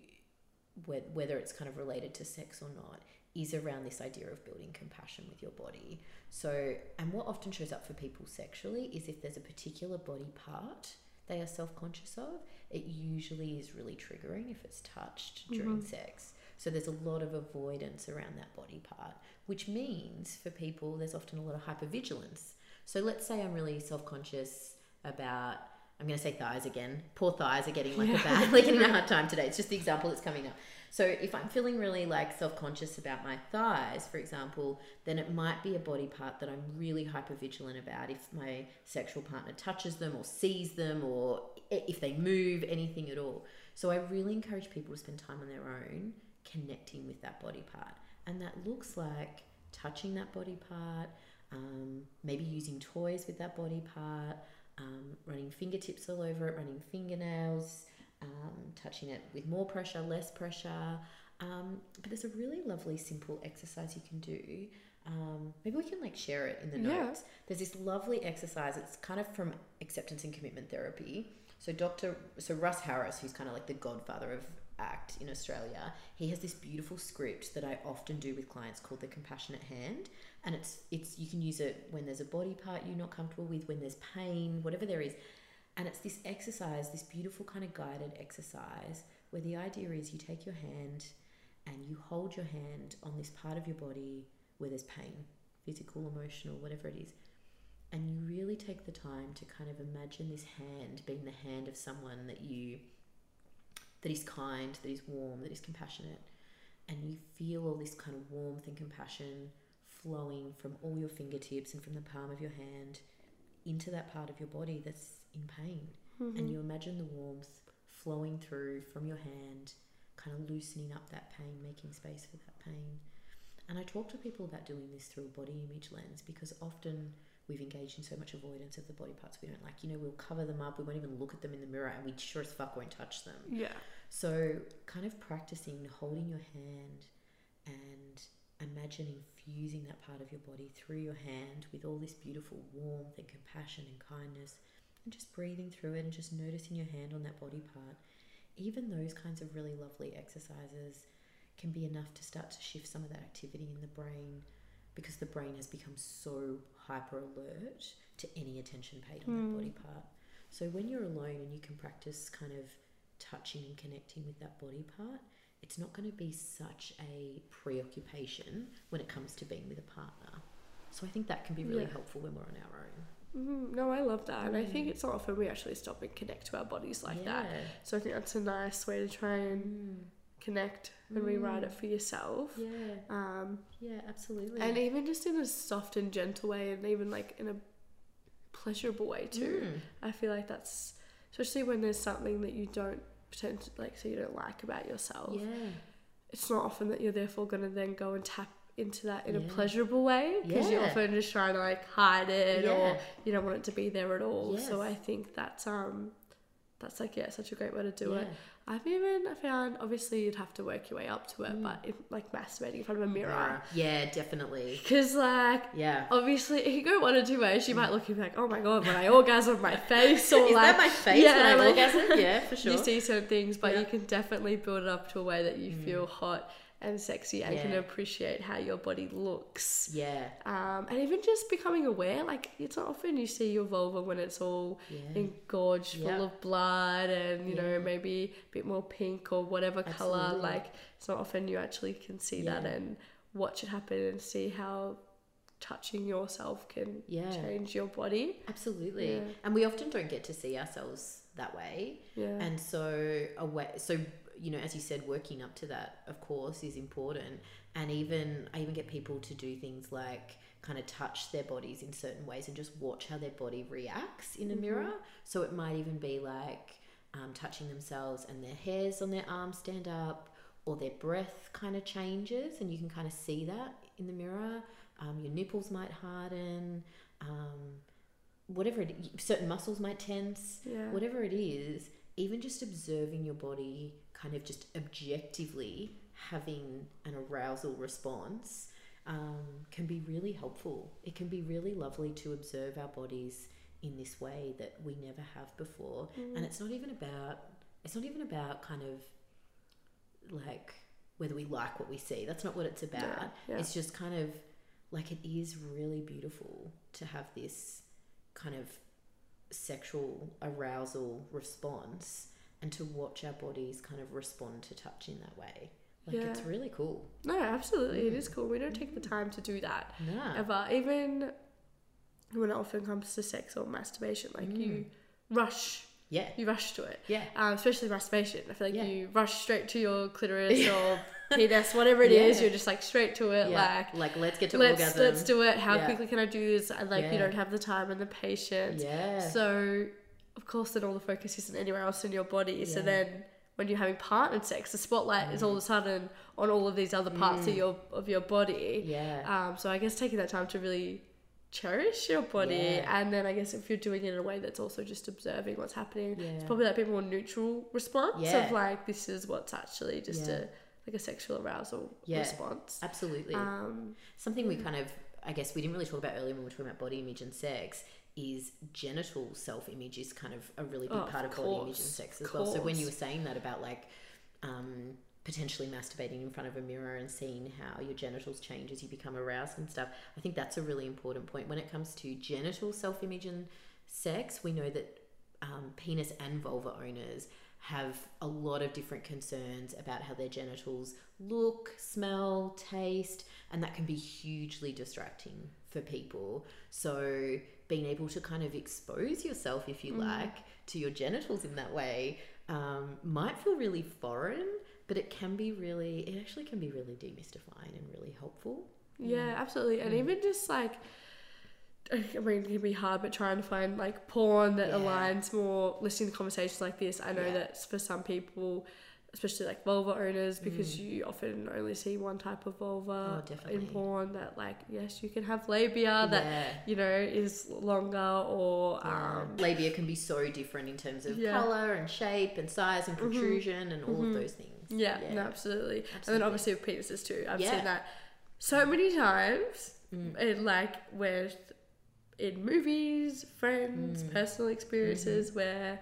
whether it's kind of related to sex or not, is around this idea of building compassion with your body. So, and what often shows up for people sexually is if there's a particular body part they are self-conscious of, it usually is really triggering if it's touched during Mm-hmm. sex. So there's a lot of avoidance around that body part, which means for people there's often a lot of hypervigilance. So let's say I'm really self-conscious about, I'm going to say thighs again. Poor thighs are getting like Yeah. a bad, like getting a hard time today. It's just the example that's coming up. So if I'm feeling really like self-conscious about my thighs, for example, then it might be a body part that I'm really hyper-vigilant about if my sexual partner touches them or sees them or if they move, anything at all. So I really encourage people to spend time on their own connecting with that body part. And that looks like touching that body part, um, maybe using toys with that body part, um, running fingertips all over it, running fingernails, um, touching it with more pressure, less pressure. Um, but there's a really lovely, simple exercise you can do. Um, maybe we can like share it in the Yeah. notes. There's this lovely exercise. It's kind of from acceptance and commitment therapy. So Doctor So Russ Harris, who's kind of like the godfather of ACT in Australia, he has this beautiful script that I often do with clients called the compassionate hand. And it's it's you can use it when there's a body part you're not comfortable with, when there's pain, whatever there is. And it's this exercise, this beautiful kind of guided exercise where the idea is you take your hand and you hold your hand on this part of your body where there's pain, physical, emotional, whatever it is. And you really take the time to kind of imagine this hand being the hand of someone that you, that is kind, that is warm, that is compassionate. And you feel all this kind of warmth and compassion flowing from all your fingertips and from the palm of your hand into that part of your body that's in pain. Mm-hmm. And you imagine the warmth flowing through from your hand, kind of loosening up that pain, making space for that pain. And I talk to people about doing this through a body image lens because often we've engaged in so much avoidance of the body parts we don't like. You know, we'll cover them up, we won't even look at them in the mirror, and we sure as fuck won't touch them. Yeah. So kind of practicing holding your hand and imagine infusing that part of your body through your hand with all this beautiful warmth and compassion and kindness, and just breathing through it and just noticing your hand on that body part. Even those kinds of really lovely exercises can be enough to start to shift some of that activity in the brain, because the brain has become so hyper alert to any attention paid on mm. that body part. So when you're alone and you can practice kind of touching and connecting with that body part, it's not going to be such a preoccupation when it comes to being with a partner. So I think that can be really yeah. helpful when we're on our own. Mm, no, I love that. Mm. And I think it's not often we actually stop and connect to our bodies like yeah. that. So I think that's a nice way to try and mm. connect and mm. rewrite it for yourself. Yeah. Um, yeah, absolutely. And even just in a soft and gentle way, and even like in a pleasurable way too. Mm. I feel like that's, especially when there's something that you don't pretend to, like, so you don't like about yourself. Yeah. It's not often that you're therefore going to then go and tap into that in yeah. a pleasurable way, because yeah. you're often just trying to like hide it yeah. or you don't want it to be there at all. Yes. So I think that's um that's like yeah such a great way to do yeah. it. I've even found, obviously you'd have to work your way up to it, mm. but if, like masturbating in front of a mirror. Yeah, definitely. Because like, yeah, obviously it can go one or two ways. You mm. might look and be like, oh my god, when I orgasm, my face, or is like, that my face yeah, when I like, orgasm? Yeah, for sure. You see certain things, but yeah. you can definitely build it up to a way that you mm. feel hot and sexy and yeah. can appreciate how your body looks. Yeah. Um, and even just becoming aware, like it's not often you see your vulva when it's all yeah. engorged, yep. full of blood, and you yeah. know, maybe a bit more pink or whatever Absolutely. Colour. Like it's not often you actually can see yeah. that and watch it happen and see how touching yourself can yeah. change your body. Absolutely. Yeah. And we often don't get to see ourselves that way. Yeah. And so away so you know, as you said, working up to that, of course, is important. And even I even get people to do things like kind of touch their bodies in certain ways and just watch how their body reacts in a mm-hmm. mirror. So it might even be like um, touching themselves and their hairs on their arms stand up, or their breath kind of changes, and you can kind of see that in the mirror. Um, your nipples might harden, um, whatever it is, certain muscles might tense, yeah. whatever it is. Even just observing your body, kind of just objectively having an arousal response, um, can be really helpful. It can be really lovely to observe our bodies in this way that we never have before. Mm. And it's not even about, it's not even about kind of like whether we like what we see. That's not what it's about. Yeah, yeah. It's just kind of like, it is really beautiful to have this kind of sexual arousal response and to watch our bodies kind of respond to touch in that way. Like yeah. it's really cool. No, absolutely. Mm. It is cool. We don't take the time to do that no. ever. Even when it often comes to sex or masturbation, like mm. you rush Yeah. You rush to it. Yeah. Um, especially masturbation. I feel like Yeah. you rush straight to your clitoris or penis, whatever it is. Yeah. You're just like straight to it. Yeah. Like, like let's get to let's orgasm. let's do it. How Yeah. quickly can I do this? And like Yeah. you don't have the time and the patience. Yeah. So of course, then all the focus isn't anywhere else in your body. So Yeah. then when you're having partnered sex, the spotlight Mm. is all of a sudden on all of these other parts Mm. of your of your body. Yeah. Um, so I guess taking that time to really cherish your body, Yeah. and then I guess if you're doing it in a way that's also just observing what's happening, Yeah. it's probably like a bit more neutral response Yeah. of like this is what's actually just Yeah. a like a sexual arousal Yeah. response. Absolutely. Um, Something we kind of, I guess we didn't really talk about earlier when we were talking about body image and sex is genital self-image is kind of a really big Oh, part of of body image and course, sex as of well. So when course. you were saying that about like um, potentially masturbating in front of a mirror and seeing how your genitals change as you become aroused and stuff, I think that's a really important point. When it comes to genital self-image and sex, we know that um, penis and vulva owners have a lot of different concerns about how their genitals look, smell, taste, and that can be hugely distracting for people. So being able to kind of expose yourself, if you Mm. like, to your genitals in that way um, might feel really foreign, but it can be really, it actually can be really demystifying and really helpful. yeah, absolutely. And Mm. even just like, I mean, it can be hard, but trying to find like porn that Yeah. aligns more, listening to conversations like this. I know Yeah. that for some people, especially like vulva owners, because Mm. you often only see one type of vulva Oh, definitely. in porn, that like, yes, you can have labia that, yeah. you know, is longer or, Yeah. um, labia can be so different in terms of Yeah. color and shape and size and Mhm. protrusion and all Mhm. of those things. yeah, no, absolutely. And then Absolutely. obviously with penises too. I've Yeah. seen that so many times Mm. in like with in movies, friends, Mm. personal experiences where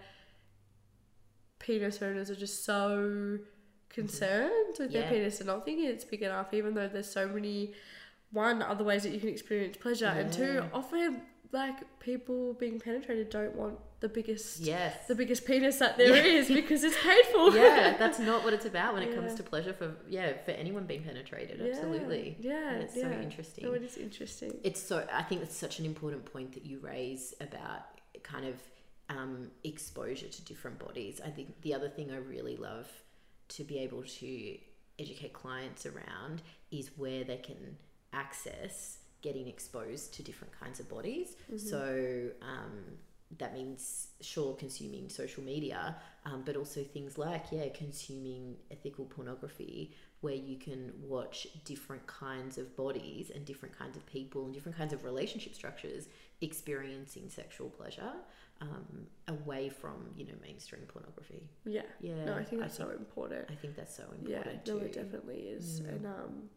penis owners are just so concerned with Yeah. their penis and not thinking it's big enough, even though there's so many one other ways that you can experience pleasure, and two, Yeah. often like people being penetrated don't want the biggest Yes. the biggest penis that there Yeah. is because it's painful. Yeah, that's not what it's about when it comes Yeah. to pleasure for yeah for anyone being penetrated. Yeah, Absolutely. Yeah, it's yeah. so interesting. No, it is interesting. It's so I think it's such an important point that you raise about kind of um, exposure to different bodies. I think the other thing I really love to be able to educate clients around is where they can access getting exposed to different kinds of bodies. Mm-hmm. So um, that means sure consuming social media, um, but also things like yeah consuming ethical pornography, where you can watch different kinds of bodies and different kinds of people and different kinds of relationship structures experiencing sexual pleasure, um, away from you know mainstream pornography. Yeah. Yeah, No, I think I that's so important. I think that's so Yeah, important no, too. it definitely is. Mm. And um,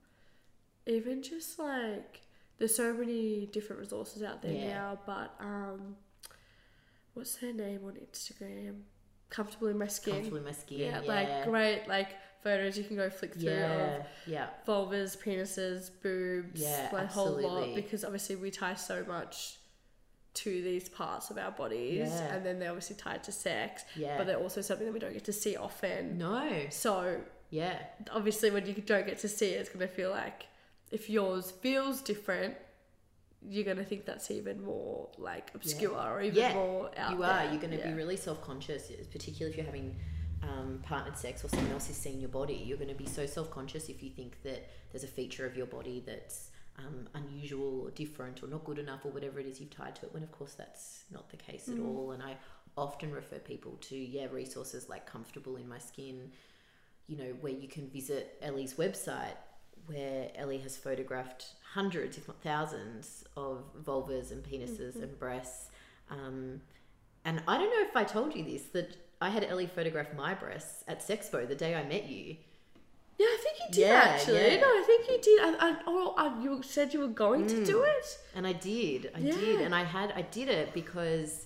even just like there's so many different resources out there Yeah. now, but um, what's her name on Instagram? Comfortable in my skin. Comfortable in my skin. Yeah, Yeah, like great like photos you can go flick through yeah, of yeah, vulvas, penises, boobs, Yeah, like a whole lot, absolutely. because obviously we tie so much to these parts of our bodies, Yeah. and then they're obviously tied to sex, yeah. but they're also something that we don't get to see often. no, So yeah, obviously when you don't get to see it, it's going to feel like if yours feels different, you're going to think that's even more like obscure or even Yeah, more out you there. are. You're going to Yeah. be really self-conscious, particularly if you're having um, partnered sex or someone else is seeing your body. You're going to be so self-conscious if you think that there's a feature of your body that's um, unusual or different or not good enough or whatever it is you've tied to it, when of course that's not the case Mm. at all. And I often refer people to yeah resources like Comfortable in My Skin, you know, where you can visit Ellie's website, where Ellie has photographed hundreds, if not thousands, of vulvas and penises Mm-hmm. and breasts. Um, and I don't know if I told you this, that I had Ellie photograph my breasts at Sexpo the day I met you. Yeah, I think you did Yeah, actually. yeah. No, I think you did. I, I, oh, I, you said you were going to do it. And I did. I Yeah. did. And I had, I did it because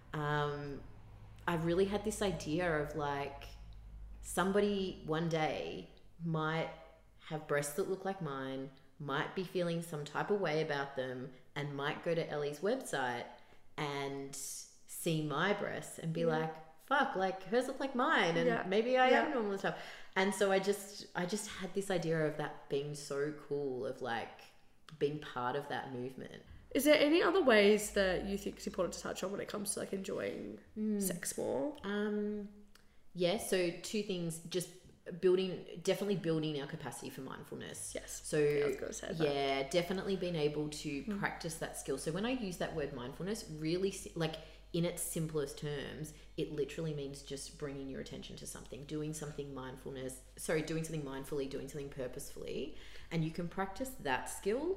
um, I really had this idea of like somebody one day might have breasts that look like mine, might be feeling some type of way about them, and might go to Ellie's website and see my breasts and be Yeah. like, fuck, like hers look like mine, and Yeah. maybe I Yeah. am normal and stuff. And so I just I just had this idea of that being so cool, of like being part of that movement. Is there any other ways that you think it's important to touch on when it comes to like enjoying mm. sex more? Um, yeah, so two things, just building, definitely building our capacity for mindfulness. Yes. So yeah, I was gonna say that. yeah, definitely being able to Mm. practice that skill. So when I use that word mindfulness, really si- like in its simplest terms, it literally means just bringing your attention to something, doing something mindfulness, sorry, doing something mindfully, doing something purposefully. And you can practice that skill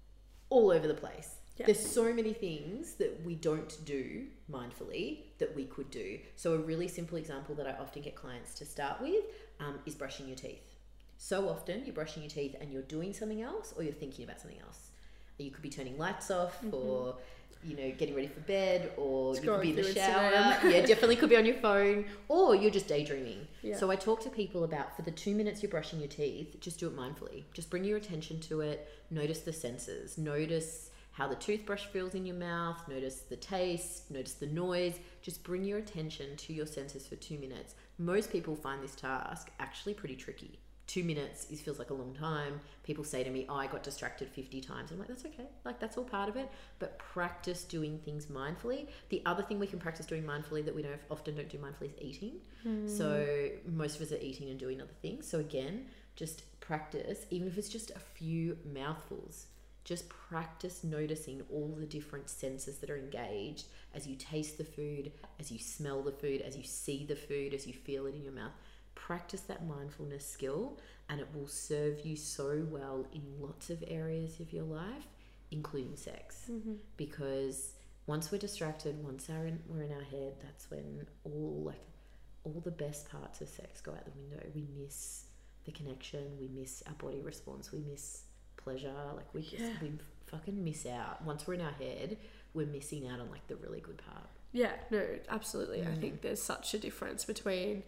all over the place. Yeah. There's so many things that we don't do mindfully that we could do. So a really simple example that I often get clients to start with um, is brushing your teeth. So often you're brushing your teeth and you're doing something else or you're thinking about something else. You could be turning lights off mm-hmm. or, you know, getting ready for bed, or you could be in the shower. Yeah, definitely could be on your phone, or you're just daydreaming. Yeah. So I talk to people about, for the two minutes you're brushing your teeth, just do it mindfully. Just bring your attention to it. Notice the senses. Notice how the toothbrush feels in your mouth. Notice the taste. Notice the noise. Just bring your attention to your senses for two minutes. Most people find this task actually pretty tricky. Two minutes is feels like a long time. People say to me, oh, I got distracted fifty times. I'm like, that's okay. Like, that's all part of it. But practice doing things mindfully. The other thing we can practice doing mindfully that we don't often don't do mindfully is eating. Mm. So most of us are eating and doing other things. So again, just practice, even if it's just a few mouthfuls. Just practice noticing all the different senses that are engaged as you taste the food, as you smell the food, as you see the food, as you feel it in your mouth. Practice that mindfulness skill and it will serve you so well in lots of areas of your life, including sex. Mm-hmm. Because once we're distracted, once we're in, we're in our head, that's when all like all the best parts of sex go out the window. We miss the connection, we miss our body response, we miss pleasure, like we just yeah. we fucking miss out. Once we're in our head, we're missing out on like the really good part. Yeah, no, absolutely. Mm. I think there's such a difference between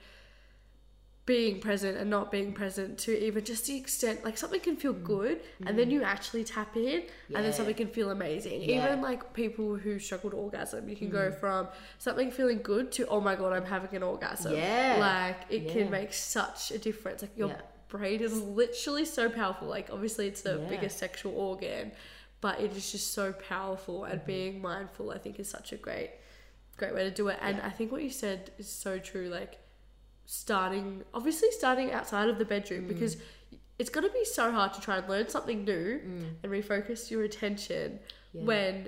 being present and not being present, to even just the extent like something can feel good mm. and then you actually tap in yeah. and then something can feel amazing. Yeah. Even like people who struggle to orgasm, you can mm. go from something feeling good to, oh my god, I'm having an orgasm. Yeah. Like it yeah. can make such a difference. Like your yeah. brain is literally so powerful. Like obviously it's the yeah. biggest sexual organ, but it is just so powerful, and mm-hmm. being mindful I think is such a great great way to do it. And yeah. I think what you said is so true, like starting obviously starting outside of the bedroom, mm. because it's going to be so hard to try and learn something new mm. and refocus your attention yeah. when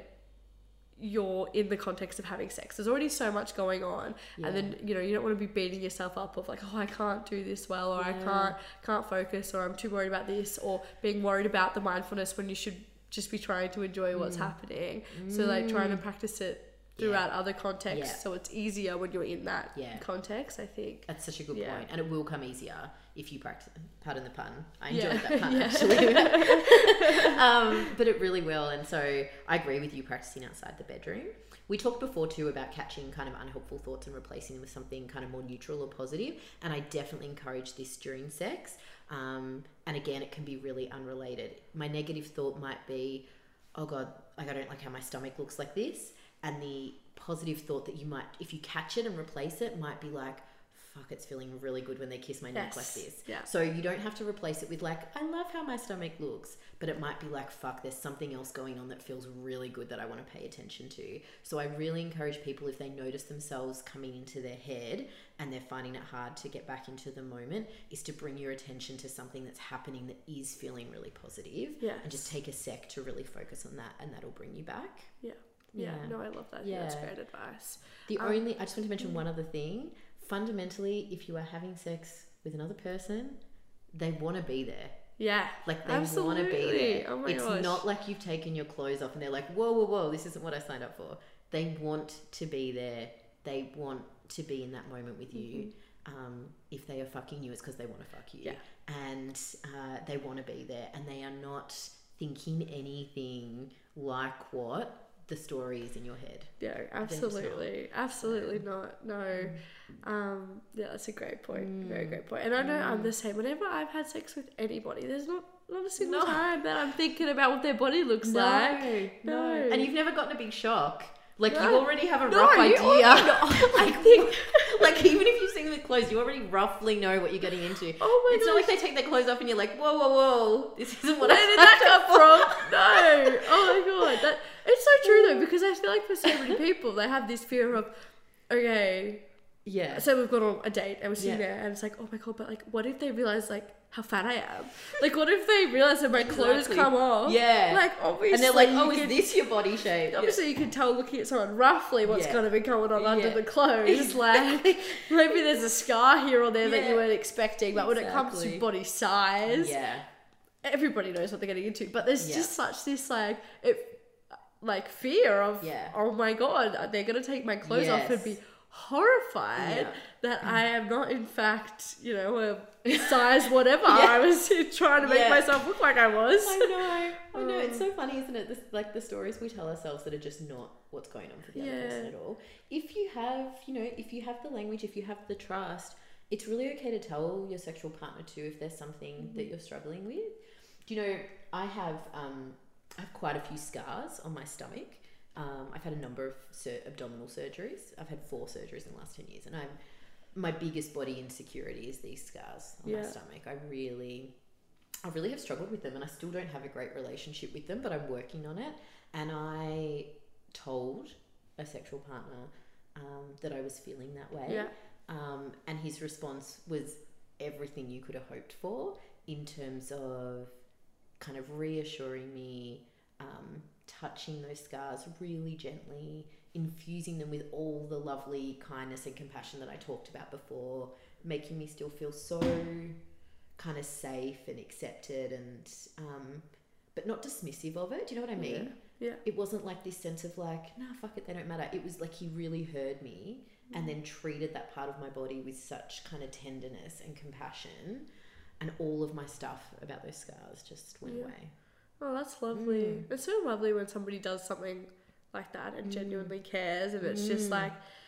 you're in the context of having sex. There's already so much going on yeah. and then you know you don't want to be beating yourself up of like, oh, I can't do this well, or yeah. I can't can't focus, or I'm too worried about this, or being worried about the mindfulness when you should just be trying to enjoy what's mm. happening. Mm. So like trying to practice it throughout yeah. other contexts yeah. so it's easier when you're in that yeah. context. I think that's such a good yeah. point, and it will come easier if you practice. Pardon the pun, I enjoyed yeah. that pun yeah. actually. um, but it really will. And so I agree with you, practicing outside the bedroom. We talked before too about catching kind of unhelpful thoughts and replacing them with something kind of more neutral or positive, and I definitely encourage this during sex. Um, and again, it can be really unrelated. My negative thought might be, oh god, like I don't like how my stomach looks like this. And the positive thought that you might, if you catch it and replace it, might be like, fuck, it's feeling really good when they kiss my neck yes. like this. Yeah. So you don't have to replace it with like, I love how my stomach looks, but it might be like, fuck, there's something else going on that feels really good that I want to pay attention to. So I really encourage people, if they notice themselves coming into their head and they're finding it hard to get back into the moment, is to bring your attention to something that's happening that is feeling really positive. Yes. And just take a sec to really focus on that, and that'll bring you back. Yeah. Yeah, yeah, no, I love that. Yeah, that's great advice. The um, only, I just want to mention mm. one other thing. Fundamentally, if you are having sex with another person, they want to be there. Yeah, like they want to be there. Oh my it's gosh. Not like you've taken your clothes off and they're like, whoa, whoa, whoa, this isn't what I signed up for. They want to be there. They want to be in that moment with you. Mm-hmm. Um, if they are fucking you, it's because they want to fuck you. Yeah. And uh, they want to be there, and they are not thinking anything like what the story is in your head. Yeah, absolutely. Absolutely yeah. not. No. Mm. Um, yeah, that's a great point. Mm. Very great point. And I know mm. I'm the same. Whenever I've had sex with anybody, there's not, not a single no. time that I'm thinking about what their body looks no, like. No. no. And you've never gotten a big shock. Like, no. you already have a no, rough idea. I think... like, even if you've seen them with clothes, you already roughly know what you're getting into. Oh my It's gosh. not like they take their clothes off and you're like, whoa, whoa, whoa, this isn't what Where I did that come from? No. Oh my god. That It's so true though, because I feel like for so many people, they have this fear of, okay, Yeah. so we've gone on a date and we're sitting Yeah. there and it's like, oh my god, but like, what if they realize like how fat I am? Like, what if they realize that my clothes Exactly. come off? Yeah. Like, obviously, And they're like, you oh, is can- this your body shape? Obviously, you can tell looking at someone roughly what's Yeah. going to be going on under Yeah. the clothes. Like, maybe there's a scar here or there that Yeah. you weren't expecting. But when it comes Exactly. to body size, Yeah. everybody knows what they're getting into. But there's Yeah. just such this like, it, like fear of, Yeah. oh my god, they're going to take my clothes off and Yes. be horrified Yeah. that I am not, in fact, you know, a size whatever. Yeah. I was trying to make Yeah. myself look like I was. I know, I know. It's Um, so funny, isn't it? This, like the stories we tell ourselves that are just not what's going on for the other Yeah. person at all. If you have, you know, if you have the language, if you have the trust, it's really okay to tell your sexual partner too if there's something Mm-hmm. that you're struggling with. Do you know? I have, um, I have quite a few scars on my stomach. Um, I've had a number of sur- abdominal surgeries. I've had four surgeries in the last ten years, and I'm my biggest body insecurity is these scars on my Yeah. stomach. I really. I really have struggled with them and I still don't have a great relationship with them, but I'm working on it. And I told a sexual partner um, that I was feeling that way. Yeah. Um, and his response was everything you could have hoped for in terms of kind of reassuring me, um, touching those scars really gently, infusing them with all the lovely kindness and compassion that I talked about before, making me still feel so kind of safe and accepted and um but not dismissive of it. Do you know what I mean? Yeah. Yeah. It wasn't like this sense of like, nah, fuck it, they don't matter. It was like he really heard me and then treated that part of my body with such kind of tenderness and compassion, and all of my stuff about those scars just went Yeah. away. Oh, that's lovely. Mm. It's so lovely when somebody does something like that and Mm. genuinely cares, and it's just Mm. like,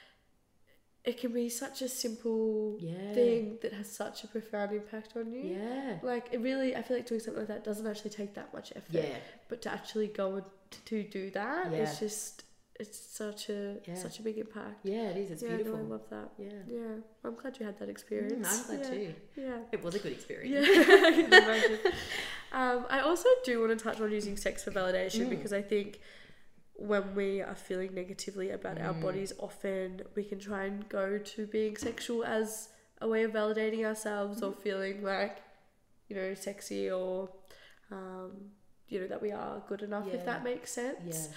it can be such a simple Yeah. thing that has such a profound impact on you. Yeah. Like, it really, I feel like doing something like that doesn't actually take that much effort. Yeah. But to actually go and to do that, Yeah. it's just, it's such a Yeah. such a big impact. Yeah, it is. It's yeah, beautiful. no, I love that. Yeah. Yeah, I'm glad you had that Mm, experience. I'm glad yeah. too. Yeah. It was a good experience. Yeah, I can imagine. Um, I also do want to touch on using sex for validation Mm. because I think when we are feeling negatively about our Mm. bodies, often we can try and go to being sexual as a way of validating ourselves or feeling like, you know, sexy or, um, you know, that we are good enough, if Yeah. that makes sense. Yeah.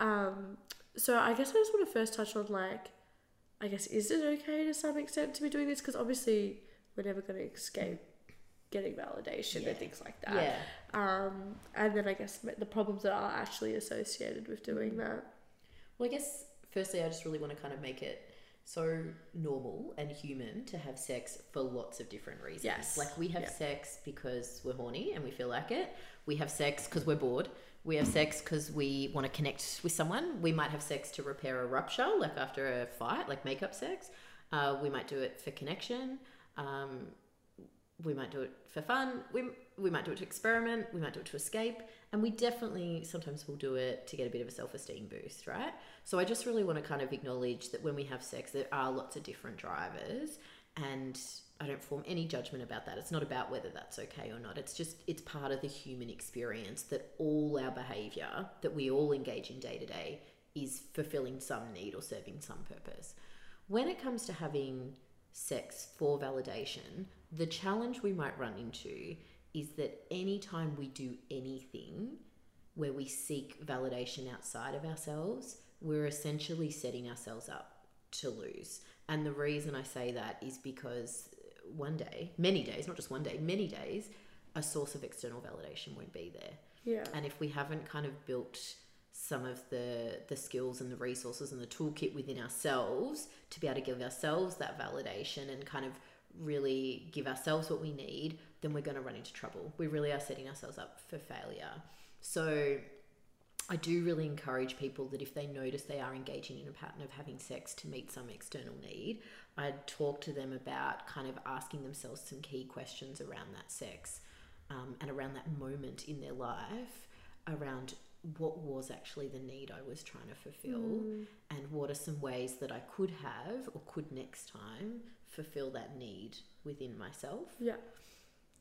Um, so I guess I just want to first touch on, like, I guess, is it okay to some extent to be doing this? Because obviously we're never going to escape getting validation Yeah. and things like that. Yeah. Um, and then I guess the problems that are actually associated with doing that. Well, I guess firstly, I just really want to kind of make it so normal and human to have sex for lots of different reasons. Yes. Like we have Yeah. sex because we're horny and we feel like it. We have sex because we're bored. We have sex because we want to connect with someone. We might have sex to repair a rupture, like after a fight, like makeup sex. Uh, we might do it for connection. Um, we might do it for fun. We we might do it to experiment. We might do it to escape. And we definitely sometimes will do it to get a bit of a self-esteem boost, right? So I just really want to kind of acknowledge that when we have sex, there are lots of different drivers, and I don't form any judgment about that. It's not about whether that's okay or not. It's just, it's part of the human experience that all our behavior that we all engage in day to day is fulfilling some need or serving some purpose. When it comes to having sex for validation, the challenge we might run into is that anytime we do anything where we seek validation outside of ourselves, we're essentially setting ourselves up to lose. And the reason I say that is because one day, many days, not just one day, many days, a source of external validation won't be there. Yeah. And if we haven't kind of built some of the the skills and the resources and the toolkit within ourselves to be able to give ourselves that validation and kind of really give ourselves what we need, then we're going to run into trouble. We really are setting ourselves up for failure. So I do really encourage people that if they notice they are engaging in a pattern of having sex to meet some external need, I'd talk to them about kind of asking themselves some key questions around that sex um, and around that moment in their life, around what was actually the need I was trying to fulfill Mm. and what are some ways that I could have or could next time fulfill that need within myself. Yeah.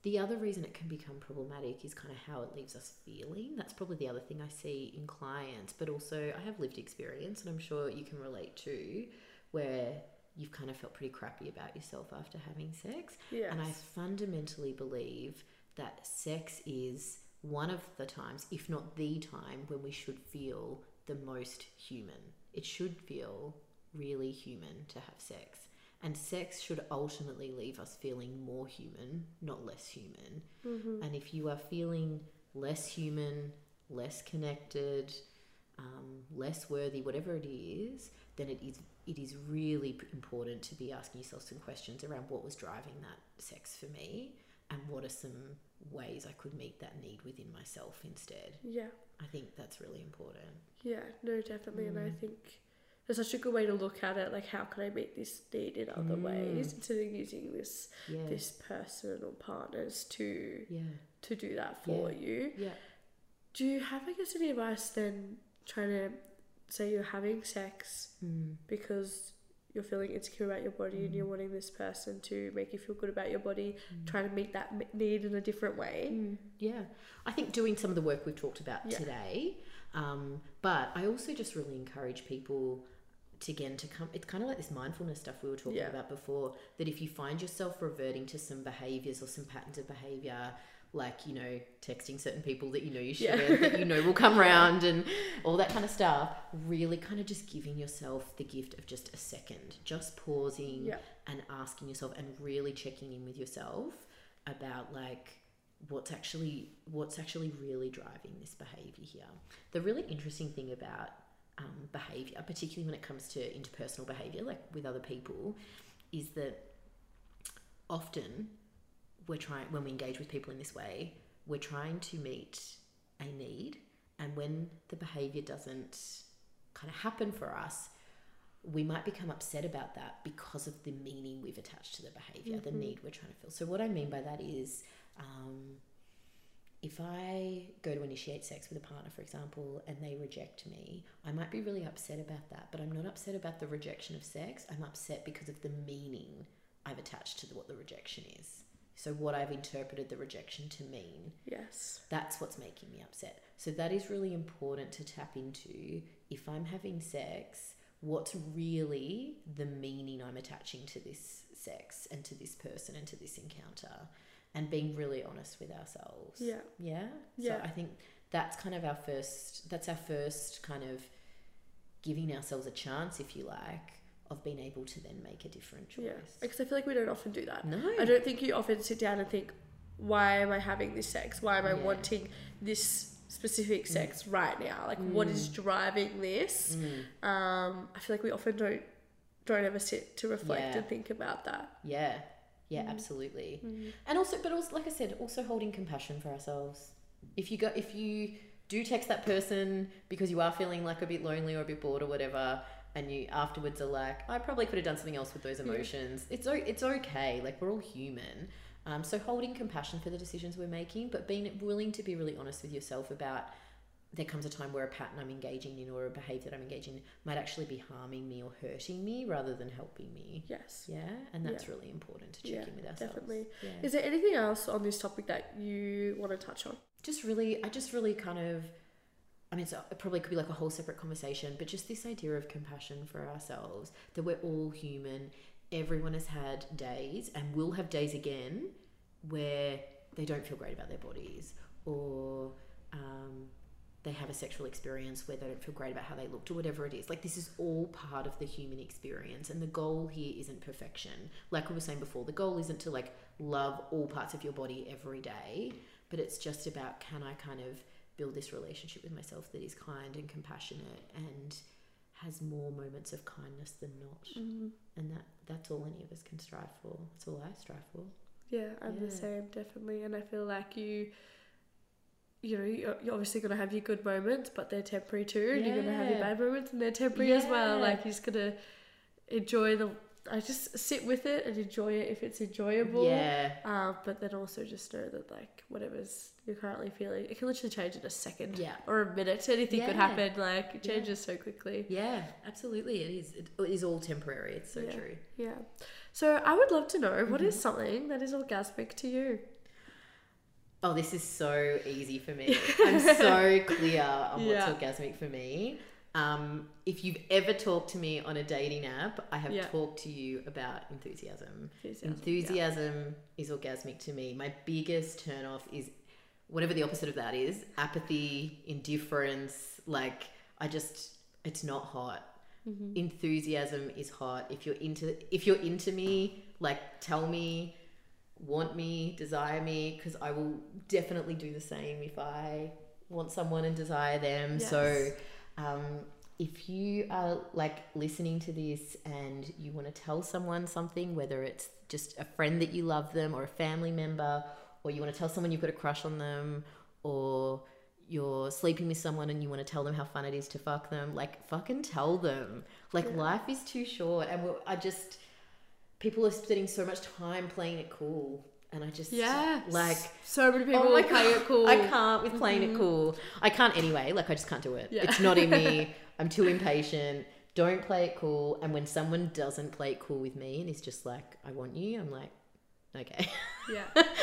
the other reason it can become problematic is kind of how it leaves us feeling. That's probably the other thing I see in clients, but also I have lived experience, and I'm sure you can relate to, where you've kind of felt pretty crappy about yourself after having sex. Yes. And I fundamentally believe that sex is one of the times, if not the time, when we should feel the most human. It should feel really human to have sex. And sex should ultimately leave us feeling more human, not less human. Mm-hmm. And if you are feeling less human, less connected, um, less worthy, whatever it is, then it is it is really p- important to be asking yourself some questions around what was driving that sex for me, and what are some ways I could meet that need within myself instead. Yeah. I think that's really important. Yeah, no, definitely. Mm. And I think there's such a good way to look at it, like how can I meet this need in other Mm. ways, instead of using this Yeah. this person or partners to Yeah. to do that for Yeah. you. Yeah. Do you have, I guess, any advice then, trying to say you're having sex Mm. because you're feeling insecure about your body and you're wanting this person to make you feel good about your body, trying to meet that m- need in a different way? Mm, yeah. I think doing some of the work we've talked about Yeah. today, um, but I also just really encourage people to, again, to come, it's kind of like this mindfulness stuff we were talking Yeah. about before, that if you find yourself reverting to some behaviours or some patterns of behaviour, like, you know, texting certain people that you know you Yeah. shouldn't, that you know will come round and all that kind of stuff, really kind of just giving yourself the gift of just a second, just pausing Yeah. and asking yourself and really checking in with yourself about like what's actually what's actually really driving this behavior here. The really interesting thing about um, behavior, particularly when it comes to interpersonal behavior, like with other people, is that often we're trying, when we engage with people in this way, we're trying to meet a need, and when the behavior doesn't kind of happen for us, we might become upset about that because of the meaning we've attached to the behavior, Mm-hmm. the need we're trying to fill. So what I mean by that is, um, if I go to initiate sex with a partner, for example, and they reject me, I might be really upset about that, but I'm not upset about the rejection of sex. I'm upset because of the meaning I've attached to what the rejection is. So what I've interpreted the rejection to mean, Yes. that's what's making me upset. So that is really important to tap into. If I'm having sex, what's really the meaning I'm attaching to this sex and to this person and to this encounter, and being really honest with ourselves. Yeah. Yeah? Yeah. So I think that's kind of our first, that's our first kind of giving ourselves a chance, if you like, of being able to then make a different choice. Yeah. Because I feel like we don't often do that. No. I don't think you often sit down and think, why am I having this sex? Why am I Yeah. wanting this specific sex right now? Like, what is driving this? Mm. Um, I feel like we often don't don't ever sit to reflect Yeah. and think about that. Yeah. Yeah, Mm. absolutely. And also, but also, like I said, also holding compassion for ourselves. If you go, if you do text that person because you are feeling like a bit lonely or a bit bored or whatever, and you afterwards are like, I probably could have done something else with those emotions. Yeah. It's o- it's okay. Like, we're all human. Um, so holding compassion for the decisions we're making, but being willing to be really honest with yourself about, there comes a time where a pattern I'm engaging in or a behavior that I'm engaging in might actually be harming me or hurting me rather than helping me. Yes. Yeah, and that's Yeah. really important to check Yeah, in with ourselves. definitely. Yeah. Is there anything else on this topic that you want to touch on? Just really, I just really kind of, I mean, so it probably could be like a whole separate conversation, but just this idea of compassion for ourselves, that we're all human. Everyone has had days and will have days again where they don't feel great about their bodies, or um, they have a sexual experience where they don't feel great about how they looked, or whatever it is. Like, this is all part of the human experience, and the goal here isn't perfection. Like we were saying before, the goal isn't to like love all parts of your body every day, but it's just about, can I kind of build this relationship with myself that is kind and compassionate and has more moments of kindness than not. Mm. And that that's all any of us can strive for. That's all I strive for. Yeah, I'm Yeah. the same, definitely. And I feel like you, you know, you're, you're obviously going to have your good moments, but they're temporary too. And you're going to have your Yeah. bad moments and they're temporary as well. Yeah. Like, you're just going to enjoy the, I just sit with it and enjoy it if it's enjoyable. Yeah. Um, but then also just know that, like, whatever's you're currently feeling, it can literally change in a second. Yeah. Or a minute. Anything could Yeah. happen. Like, it Yeah. changes so quickly. Yeah, absolutely. It is. It, it is all temporary. It's so Yeah. true. Yeah. So I would love to know, what is something that is orgasmic to you? Oh, this is so easy for me. I'm so clear on Yeah. what's orgasmic for me. Um, if you've ever talked to me on a dating app, I have Yeah. talked to you about enthusiasm. Enthusiasm, Enthusiasm is orgasmic to me. My biggest turn off is whatever the opposite of that is. Apathy, indifference, like I just, it's not hot. Mm-hmm. Enthusiasm is hot. If you're into, if you're into me, like tell me, want me, desire me, because I will definitely do the same if I want someone and desire them. Yes. So um, if you are like listening to this and you want to tell someone something, whether it's just a friend that you love them or a family member, or you want to tell someone you've got a crush on them, or you're sleeping with someone and you want to tell them how fun it is to fuck them, like fucking tell them. Like Yeah. life is too short, and we're, I just people are spending so much time playing it cool, and I just Yeah. like So many people oh my play God, it cool. I can't with playing Mhm. it cool. I can't anyway. Like I just can't do it. Yeah. It's not in me. I'm too impatient. Don't play it cool. And when someone doesn't play it cool with me and is just like, I want you, I'm like, okay. Yeah.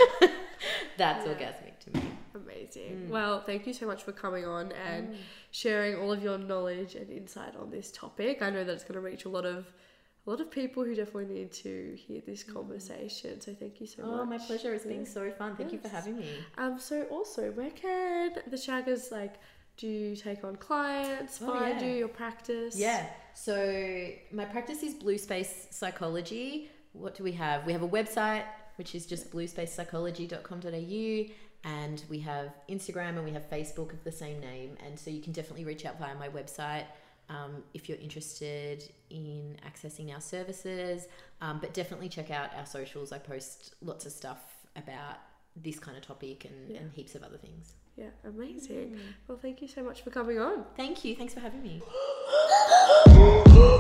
That's Yeah. orgasmic to me. Amazing. Mm. Well, thank you so much for coming on and Mm. sharing all of your knowledge and insight on this topic. I know that it's going to reach a lot of a lot of people who definitely need to hear this conversation. So thank you so much. Oh, my pleasure. It's been Yeah. so fun. Thank you for Yes. having me. Um. So also, where can the Shaggers like? Do you take on clients? Oh, Find yeah. you your practice? Yeah. So my practice is Blue Space Psychology. What do we have? We have a website, which is just blue space psychology dot com dot a u. And we have Instagram and we have Facebook of the same name. And so you can definitely reach out via my website um, if you're interested in accessing our services. Um, but definitely check out our socials. I post lots of stuff about this kind of topic and, Yeah. and heaps of other things. Yeah. Amazing. Well, thank you so much for coming on. Thank you. Thanks for having me.